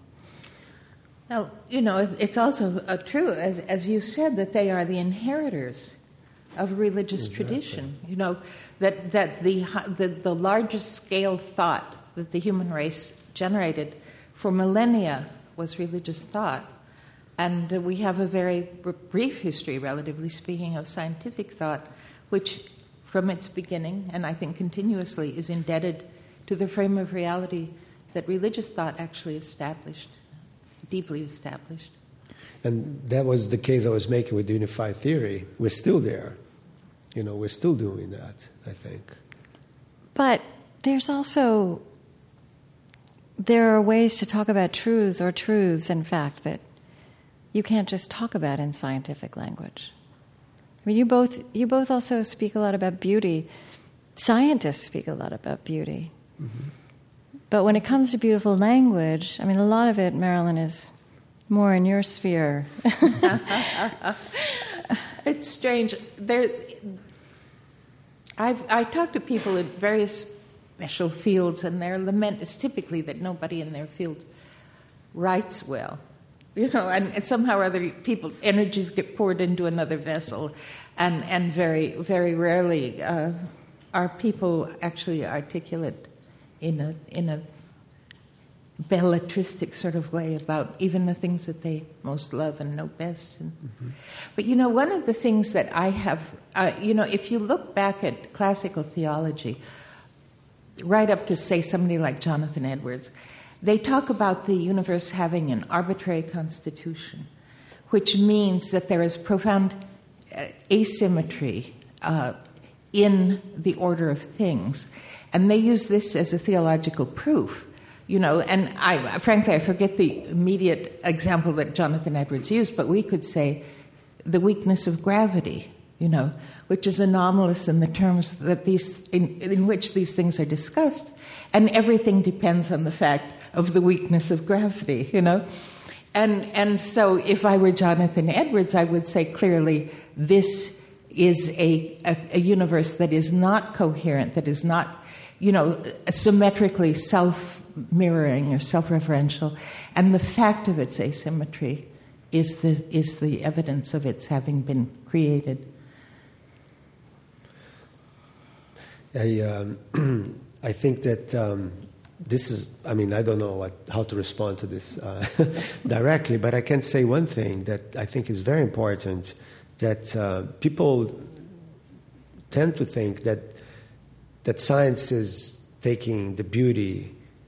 Well, you know, it's also uh, true, as, as you said, that they are the inheritors of religious exactly. tradition. You know, that that the, the the largest scale thought that the human race generated for millennia was religious thought, and uh, we have a very br- brief history, relatively speaking, of scientific thought, which, from its beginning, and I think continuously, is indebted to the frame of reality that religious thought actually established. Deeply established. And that was the case I was making with the unified theory. We're still there. You know, we're still doing that, I think. But there's also there are ways to talk about truths or truths, in fact, that you can't just talk about in scientific language. I mean, you both you both also speak a lot about beauty. Scientists speak a lot about beauty. Mm-hmm. But when it comes to beautiful language, I mean, a lot of it, Marilyn, is more in your sphere. It's strange. There, I've I talk to people in various special fields, and their lament is typically that nobody in their field writes well. You know, and, and somehow or other, people energies get poured into another vessel, and and very very rarely uh, are people actually articulate in a in a belletristic sort of way about even the things that they most love and know best. And, mm-hmm. But you know, one of the things that I have, uh, you know, if you look back at classical theology, right up to say somebody like Jonathan Edwards, they talk about the universe having an arbitrary constitution, which means that there is profound uh, asymmetry uh, in the order of things. And they use this as a theological proof, you know, and I, frankly, I forget the immediate example that Jonathan Edwards used, but we could say the weakness of gravity, you know, which is anomalous in the terms that these, in, in which these things are discussed. And everything depends on the fact of the weakness of gravity, you know? And and so if I were Jonathan Edwards, I would say clearly this is a, a, a universe that is not coherent, that is not, you know, symmetrically self-mirroring or self-referential. And the fact of its asymmetry is the is the evidence of its having been created. I, um, I think that... Um This is, I mean, I don't know what, how to respond to this uh, directly, but I can say one thing that I think is very important, that uh, people tend to think that that science is taking the beauty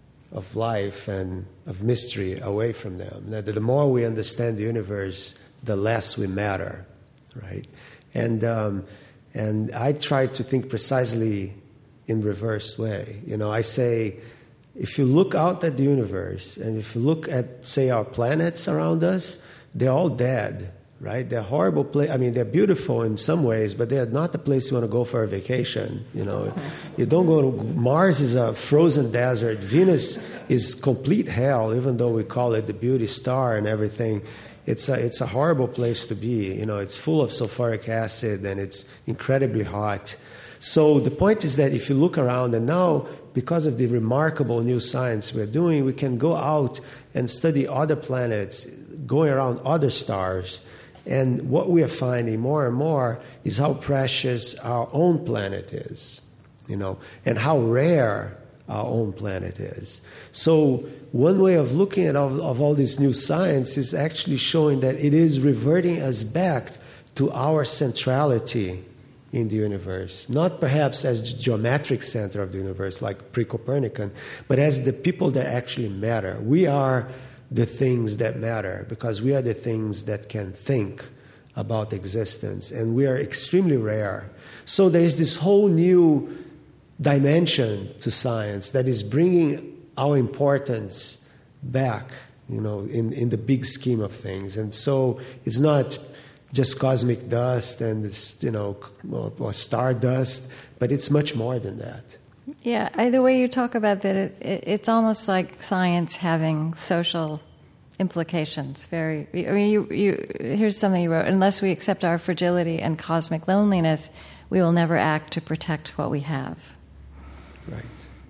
of life and of mystery away from them. That the more we understand the universe, the less we matter, right? And um, and I try to think precisely in reverse way. You know, I say, if you look out at the universe, and if you look at, say, our planets around us, they're all dead, right? They're horrible places. I mean, they're beautiful in some ways, but they're not the place you want to go for a vacation. You know, you don't go to Mars is a frozen desert. Venus is complete hell, even though we call it the beauty star and everything. It's a it's a horrible place to be. You know, it's full of sulfuric acid and it's incredibly hot. So the point is that if you look around, and now, because of the remarkable new science we're doing, we can go out and study other planets, going around other stars. And what we are finding more and more is how precious our own planet is, you know, and how rare our own planet is. So one way of looking at all, of all this new science is actually showing that it is reverting us back to our centrality in the universe, not perhaps as the geometric center of the universe like pre-Copernican, but as the people that actually matter. We are the things that matter because we are the things that can think about existence, and we are extremely rare. So there is this whole new dimension to science that is bringing our importance back, you know, in, in the big scheme of things. And so it's not just cosmic dust and, you know, or, or star dust, but it's much more than that. Yeah, I, the way you talk about that, it, it, it's almost like science having social implications. Very, I mean, you, you, here's something you wrote: unless we accept our fragility and cosmic loneliness, we will never act to protect what we have. Right.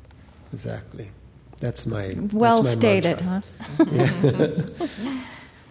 Exactly. That's my well that's my stated, mantra. huh? Yeah.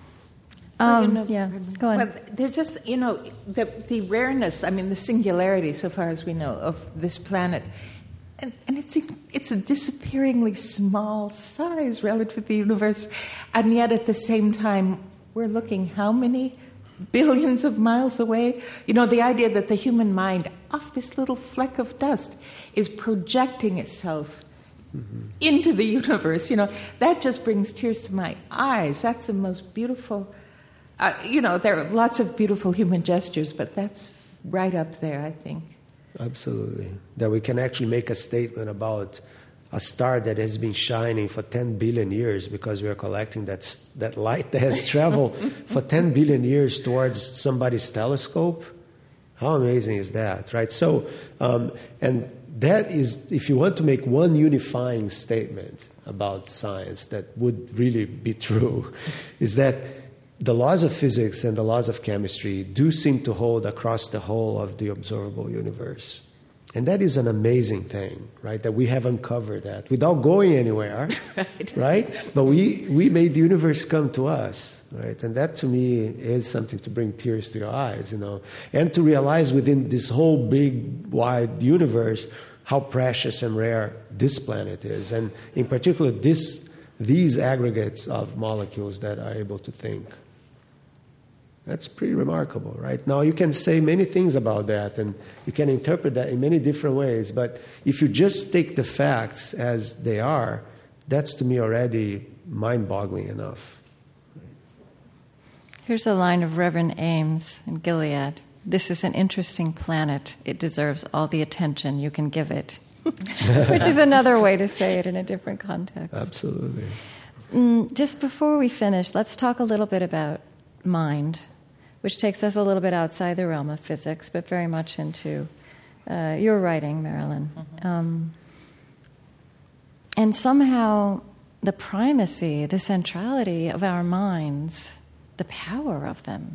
Um, you know, yeah, go on. Well, there's just, you know, the, the rareness, I mean, the singularity, so far as we know, of this planet. And, and it's, a, it's a disappearingly small size relative to the universe. And yet, at the same time, we're looking how many billions of miles away? You know, the idea that the human mind, off this little fleck of dust, is projecting itself mm-hmm. into the universe, you know, that just brings tears to my eyes. That's the most beautiful... Uh, you know, there are lots of beautiful human gestures, but that's right up there, I think. Absolutely. That we can actually make a statement about a star that has been shining for ten billion years because we are collecting that, that light that has traveled for ten billion years towards somebody's telescope. How amazing is that, right? So, um, and that is, if you want to make one unifying statement about science that would really be true, is that the laws of physics and the laws of chemistry do seem to hold across the whole of the observable universe. And that is an amazing thing, right? That we have uncovered that without going anywhere, right? right? But we, we made the universe come to us, right? And that to me is something to bring tears to your eyes, you know, and to realize within this whole big, wide universe how precious and rare this planet is, and in particular this, these aggregates of molecules that are able to think. That's pretty remarkable, right? Now, you can say many things about that, and you can interpret that in many different ways, but if you just take the facts as they are, that's to me already mind-boggling enough. Here's a line of Reverend Ames in Gilead. This is an interesting planet. It deserves all the attention you can give it. Which is another way to say it in a different context. Absolutely. Mm, just before we finish, let's talk a little bit about mind, which takes us a little bit outside the realm of physics, but very much into uh, your writing, Marilyn. Mm-hmm. Um, and somehow the primacy, the centrality of our minds, the power of them,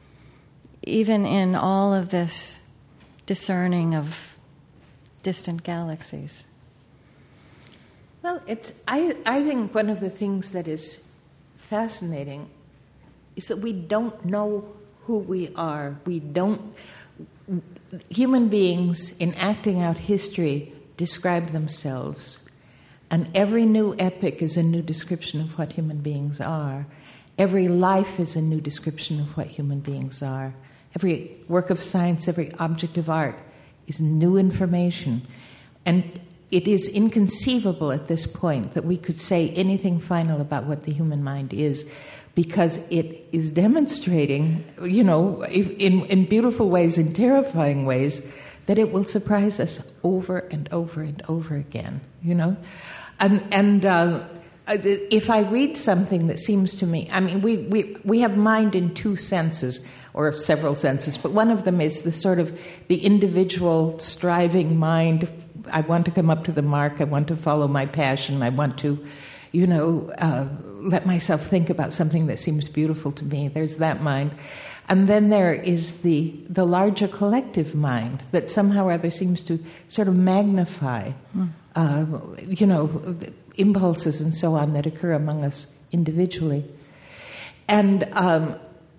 even in all of this discerning of distant galaxies. Well, it's I, I think one of the things that is fascinating is that we don't know who we are. We don't... Human beings, in acting out history, describe themselves. And every new epoch is a new description of what human beings are. Every life is a new description of what human beings are. Every work of science, every object of art is new information. And it is inconceivable at this point that we could say anything final about what the human mind is, because it is demonstrating, you know, in, in beautiful ways, in terrifying ways, that it will surprise us over and over and over again, you know? And, and uh, if I read something that seems to me, I mean, we, we, we have mind in two senses, or several senses, but one of them is the sort of the individual striving mind. I want to come up to the mark, I want to follow my passion, I want to, you know, uh, let myself think about something that seems beautiful to me. There's that mind. And then there is the the larger collective mind that somehow or other seems to sort of magnify, mm. uh, you know, impulses and so on that occur among us individually. And um,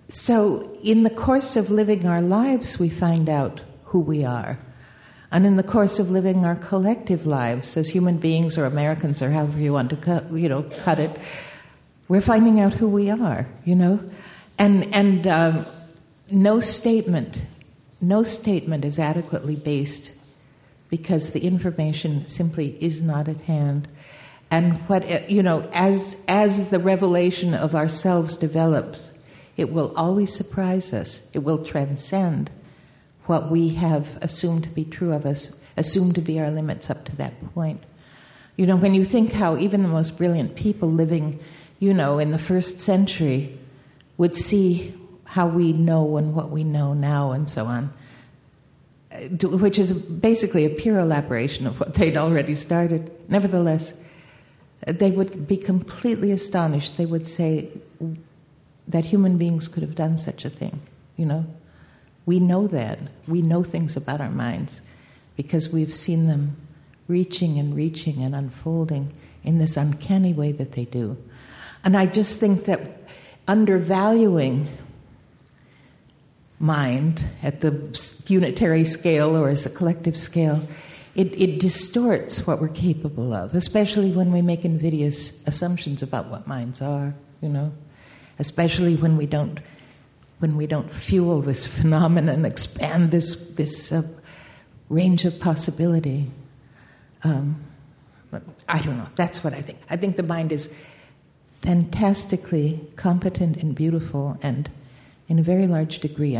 so in the course of living our lives, we find out who we are. And in the course of living our collective lives as human beings or Americans or however you want to cut, you know, cut it, we're finding out who we are, you know? And and um, no statement, no statement is adequately based because the information simply is not at hand. And what, you know, as as the revelation of ourselves develops, it will always surprise us. It will transcend what we have assumed to be true of us, assumed to be our limits up to that point. You know, when you think how even the most brilliant people living, you know, in the first century would see how we know and what we know now and so on, which is basically a pure elaboration of what they'd already started. Nevertheless, they would be completely astonished. They would say that human beings could have done such a thing, you know. We know that. We know things about our minds because we've seen them reaching and reaching and unfolding in this uncanny way that they do. And I just think that undervaluing mind at the unitary scale or as a collective scale, it, it distorts what we're capable of, especially when we make invidious assumptions about what minds are, you know, especially when we don't when we don't fuel this phenomenon, expand this this uh, range of possibility. Um, I don't know. That's what I think. I think the mind is fantastically competent and beautiful and in a very large degree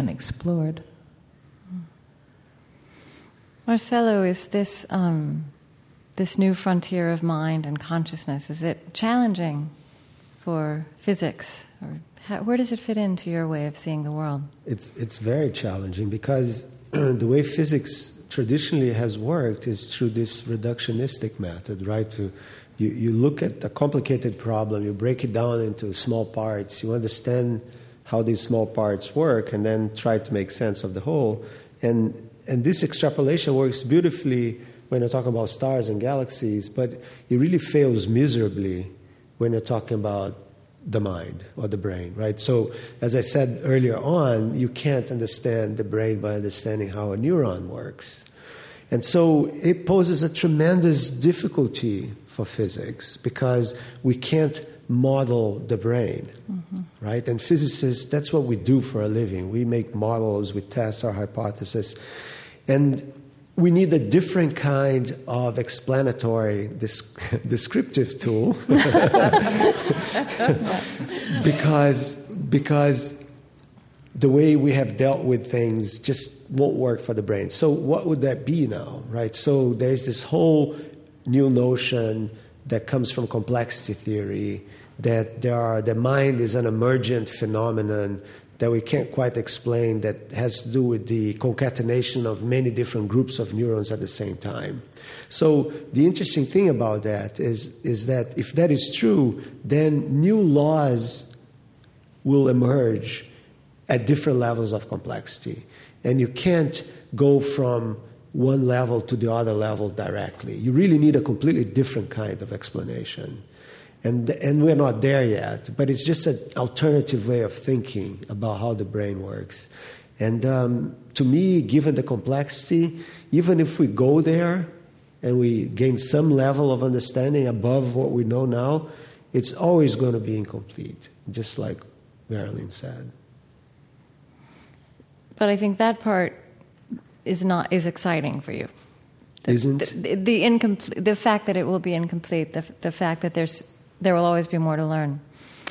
unexplored. Marcelo, is this um, this new frontier of mind and consciousness, is it challenging for physics? Or how, where does it fit into your way of seeing the world? It's, it's very challenging because the way physics traditionally has worked is through this reductionistic method, right? To, you, you look at a complicated problem, you break it down into small parts, you understand how these small parts work, and then try to make sense of the whole. And, and this extrapolation works beautifully when you're talking about stars and galaxies, but it really fails miserably when you're talking about the mind or the brain, right? So, as I said earlier on, you can't understand the brain by understanding how a neuron works. And so it poses a tremendous difficulty for physics because we can't model the brain, mm-hmm. right? And physicists, that's what we do for a living. We make models, we test our hypothesis. And we need a different kind of explanatory, disc- descriptive tool because, because the way we have dealt with things just won't work for the brain. So what would that be now, right? So there's this whole new notion that comes from complexity theory that there are, the mind is an emergent phenomenon that we can't quite explain, that has to do with the concatenation of many different groups of neurons at the same time. So the interesting thing about that is, is that if that is true, then new laws will emerge at different levels of complexity. And you can't go from one level to the other level directly. You really need a completely different kind of explanation. And and we're not there yet, but it's just an alternative way of thinking about how the brain works. And um, to me, given the complexity, even if we go there and we gain some level of understanding above what we know now, it's always going to be incomplete, just like Marilyn said. But I think that part is not is exciting for you. The, Isn't the, the incomplete the fact that it will be incomplete, the the fact that there's there will always be more to learn.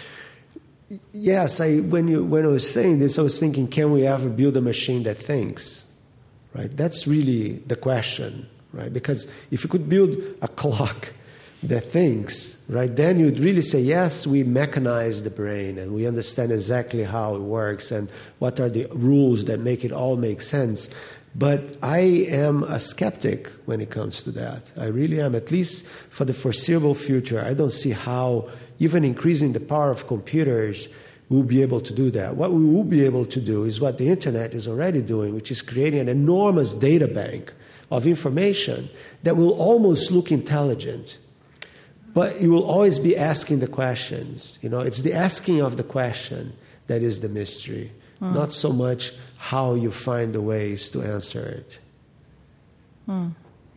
Yes, I when you when I was saying this, I was thinking, can we ever build a machine that thinks? Right? That's really the question, right? Because if you could build a clock that thinks, right, then you'd really say, yes, we mechanize the brain and we understand exactly how it works and what are the rules that make it all make sense. But I am a skeptic when it comes to that. I really am, at least for the foreseeable future. I don't see how even increasing the power of computers will be able to do that. What we will be able to do is what the internet is already doing, which is creating an enormous data bank of information that will almost look intelligent. But you will always be asking the questions. You know, it's the asking of the question that is the mystery, mm. not so much how you find the ways to answer it. Hmm.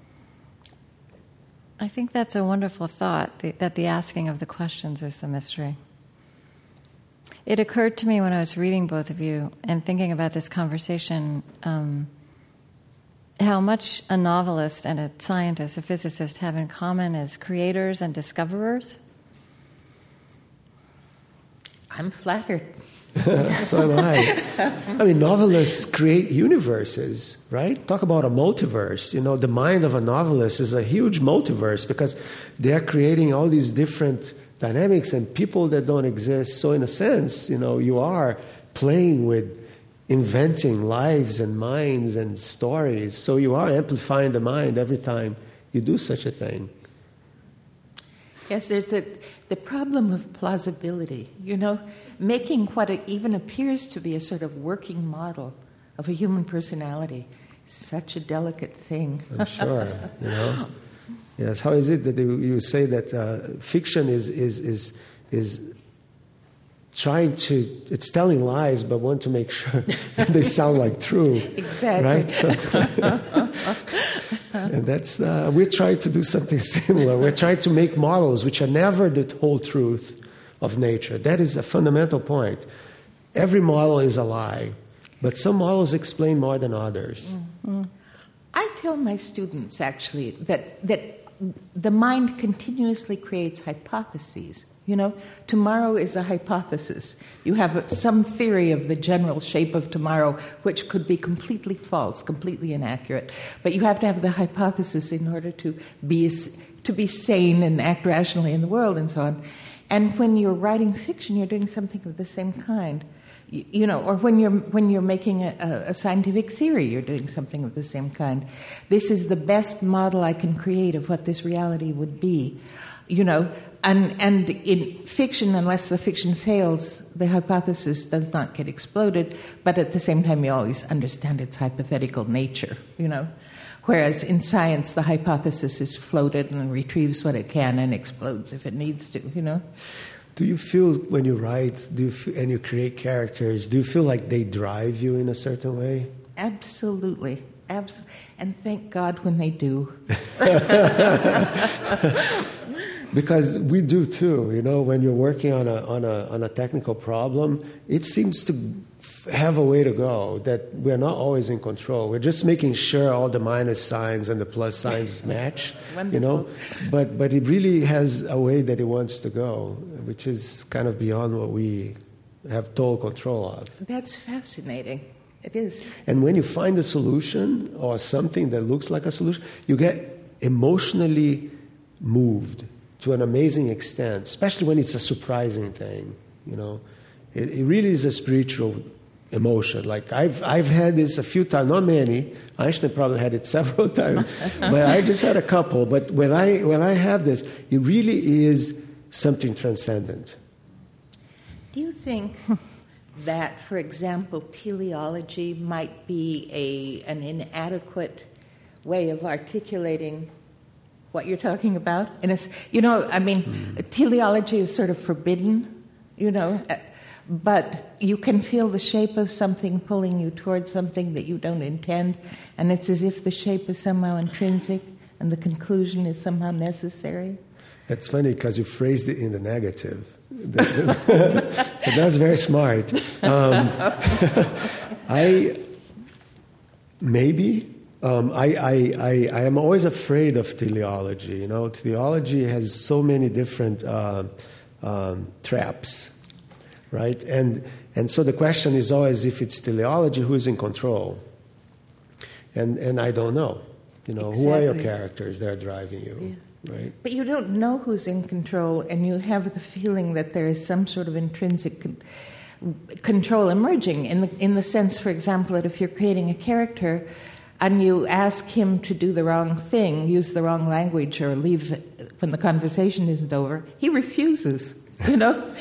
I think that's a wonderful thought, that the asking of the questions is the mystery. It occurred to me when I was reading both of you and thinking about this conversation, um, how much a novelist and a scientist, a physicist, have in common as creators and discoverers. I'm flattered. So am I. I mean, novelists create universes, right? Talk about a multiverse. You know, the mind of a novelist is a huge multiverse because they are creating all these different dynamics and people that don't exist. So in a sense, you know, you are playing with inventing lives and minds and stories. So you are amplifying the mind every time you do such a thing. Yes, there's the, the problem of plausibility, you know, making what it even appears to be a sort of working model of a human personality. Such a delicate thing. I'm sure, you know. Yes, how is it that you, you say that uh, fiction is, is, is, is trying to, it's telling lies, but want to make sure that they sound like true. Exactly. Right? So, and that's, uh, we're trying to do something similar. We're trying to make models which are never the whole truth of nature. That is a fundamental point. Every model is a lie, but some models explain more than others. Mm-hmm. I tell my students, actually, that, that the mind continuously creates hypotheses You know, tomorrow is a hypothesis. You have some theory of the general shape of tomorrow, which could be completely false, completely inaccurate. But you have to have the hypothesis in order to be to be sane and act rationally in the world and so on. And when you're writing fiction, you're doing something of the same kind. You, you know, or when you're when you're making a, a scientific theory, you're doing something of the same kind. This is the best model I can create of what this reality would be. You know. And, and in fiction, unless the fiction fails, the hypothesis does not get exploded, but at the same time you always understand its hypothetical nature, you know. Whereas in science, the hypothesis is floated and retrieves what it can and explodes if it needs to, you know. Do you feel when you write do you feel, and you create characters, do you feel like they drive you in a certain way? Absolutely. Abs- and thank God when they do. Because we do too, you know. When you're working on a on a on a technical problem, it seems to have a way to go. That we're not always in control. We're just making sure all the minus signs and the plus signs match, you know. But but it really has a way that it wants to go, which is kind of beyond what we have total control of. That's fascinating. It is. And when you find a solution or something that looks like a solution, you get emotionally moved to an amazing extent, especially when it's a surprising thing, you know. It, it really is a spiritual emotion. Like, I've I've had this a few times, not many. Einstein probably had it several times, but I just had a couple. But when I when I have this, it really is something transcendent. Do you think that, for example, teleology might be a an inadequate way of articulating what you're talking about? And it's, you know, I mean, mm. teleology is sort of forbidden, you know, but you can feel the shape of something pulling you towards something that you don't intend, and it's as if the shape is somehow intrinsic and the conclusion is somehow necessary. It's funny because you phrased it in the negative. So that's very smart. Um, I, maybe... Um, I, I, I, I am always afraid of teleology. You know, teleology has so many different uh, um, traps, right? And and so the question is always, if it's teleology, who's in control? And and I don't know. You know, exactly. Who are your characters that are driving you, yeah. Right? But you don't know who's in control, and you have the feeling that there is some sort of intrinsic con- control emerging in the in the sense, for example, that if you're creating a character and you ask him to do the wrong thing, use the wrong language, or leave when the conversation isn't over, he refuses, you know?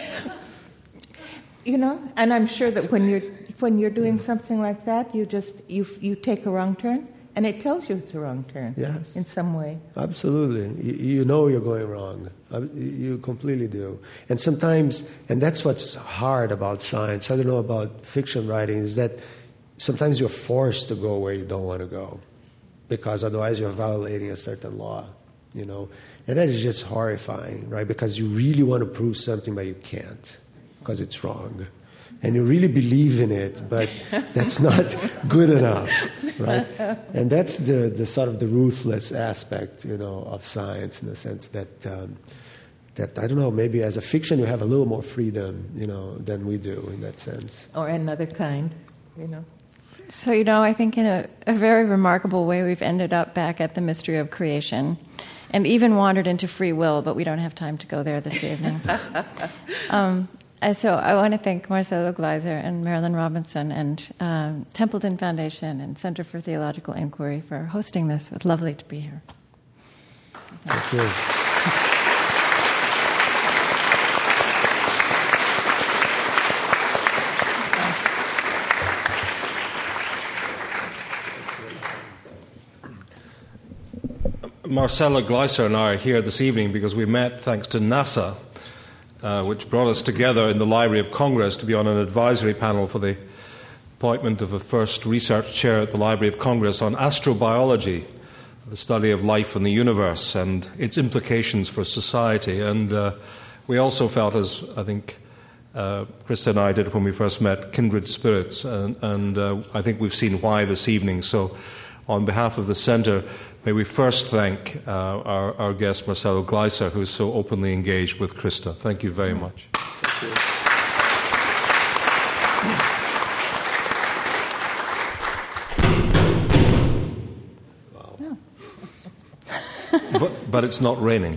you know? And I'm sure that when you're when you're doing something like that, you just, you you take a wrong turn, and it tells you it's a wrong turn. Yes. In some way. Absolutely. You, you know you're going wrong. You completely do. And sometimes, and that's what's hard about science, I don't know about fiction writing, is that sometimes you're forced to go where you don't want to go, because otherwise you're violating a certain law, you know. And that is just horrifying, right? Because you really want to prove something, but you can't, because it's wrong. And you really believe in it, but that's not good enough, right? And that's the, the sort of the ruthless aspect, you know, of science, in the sense that, um, that, I don't know, maybe as a fiction you have a little more freedom, you know, than we do in that sense. Or another kind, you know. So, you know, I think in a, a very remarkable way we've ended up back at the mystery of creation and even wandered into free will, but we don't have time to go there this evening. um, and so I want to thank Marcelo Gleiser and Marilyn Robinson and um, Templeton Foundation and Center for Theological Inquiry for hosting this. It's lovely to be here. Thank you. Marcelo Gleiser and I are here this evening because we met thanks to NASA, uh, which brought us together in the Library of Congress to be on an advisory panel for the appointment of a first research chair at the Library of Congress on astrobiology, the study of life in the universe and its implications for society. And uh, we also felt, as I think uh, Krista and I did when we first met, kindred spirits. And, and uh, I think we've seen why this evening. So on behalf of the Center, may we first thank uh, our, our guest, Marcelo Gleiser, who is so openly engaged with Krista. Thank you very much. Thank you. but, but it's not raining.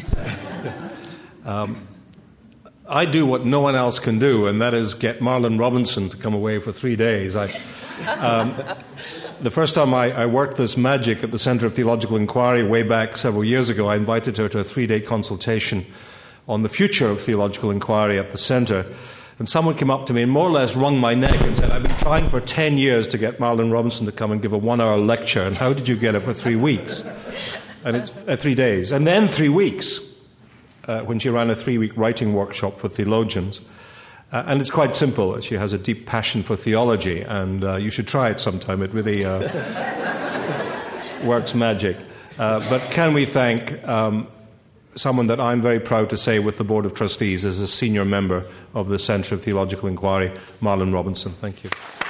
Um, I do what no one else can do, and that is get Marlon Robinson to come away for three days. I, um, the first time I, I worked this magic at the Centre of Theological Inquiry way back several years ago, I invited her to a three-day consultation on the future of theological inquiry at the Centre. And someone came up to me and more or less wrung my neck and said, I've been trying for ten years to get Marlon Robinson to come and give a one-hour lecture, and how did you get it for three weeks? And it's uh, three days. And then three weeks. Uh, when she ran a three-week writing workshop for theologians. Uh, and it's quite simple. She has a deep passion for theology, and uh, you should try it sometime. It really uh, works magic. Uh, but can we thank um, someone that I'm very proud to say with the Board of Trustees is a senior member of the Centre of Theological Inquiry, Marlon Robinson. Thank you.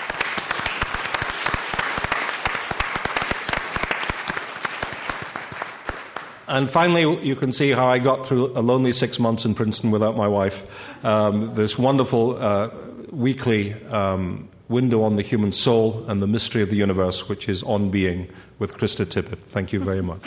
And finally, you can see how I got through a lonely six months in Princeton without my wife. Um, this wonderful uh, weekly um, window on the human soul and the mystery of the universe, which is On Being with Krista Tippett. Thank you very much.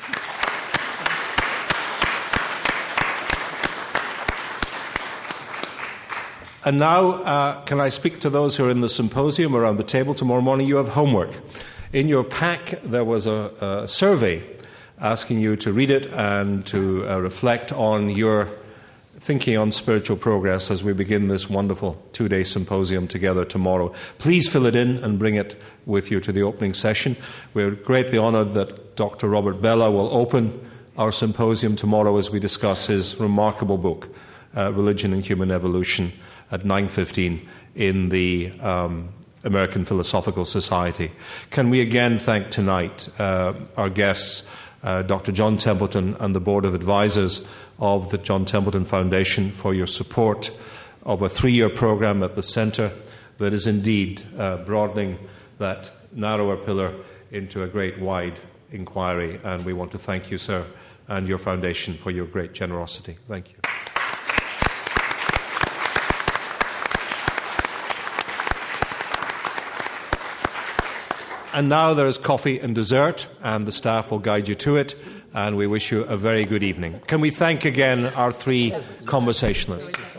And now, uh, can I speak to those who are in the symposium around the table tomorrow morning? You have homework. In your pack, there was a, a survey asking you to read it and to uh, reflect on your thinking on spiritual progress as we begin this wonderful two-day symposium together tomorrow. Please fill it in and bring it with you to the opening session. We're greatly honoured that Doctor Robert Bellah will open our symposium tomorrow as we discuss his remarkable book, uh, Religion and Human Evolution, at nine fifteen in the um, American Philosophical Society. Can we again thank tonight uh, our guests, Uh, Doctor John Templeton and the Board of Advisors of the John Templeton Foundation, for your support of a three-year program at the Centre that is indeed uh, broadening that narrower pillar into a great wide inquiry. And we want to thank you, sir, and your foundation for your great generosity. Thank you. And now there is coffee and dessert, and the staff will guide you to it, and we wish you a very good evening. Can we thank again our three conversationalists?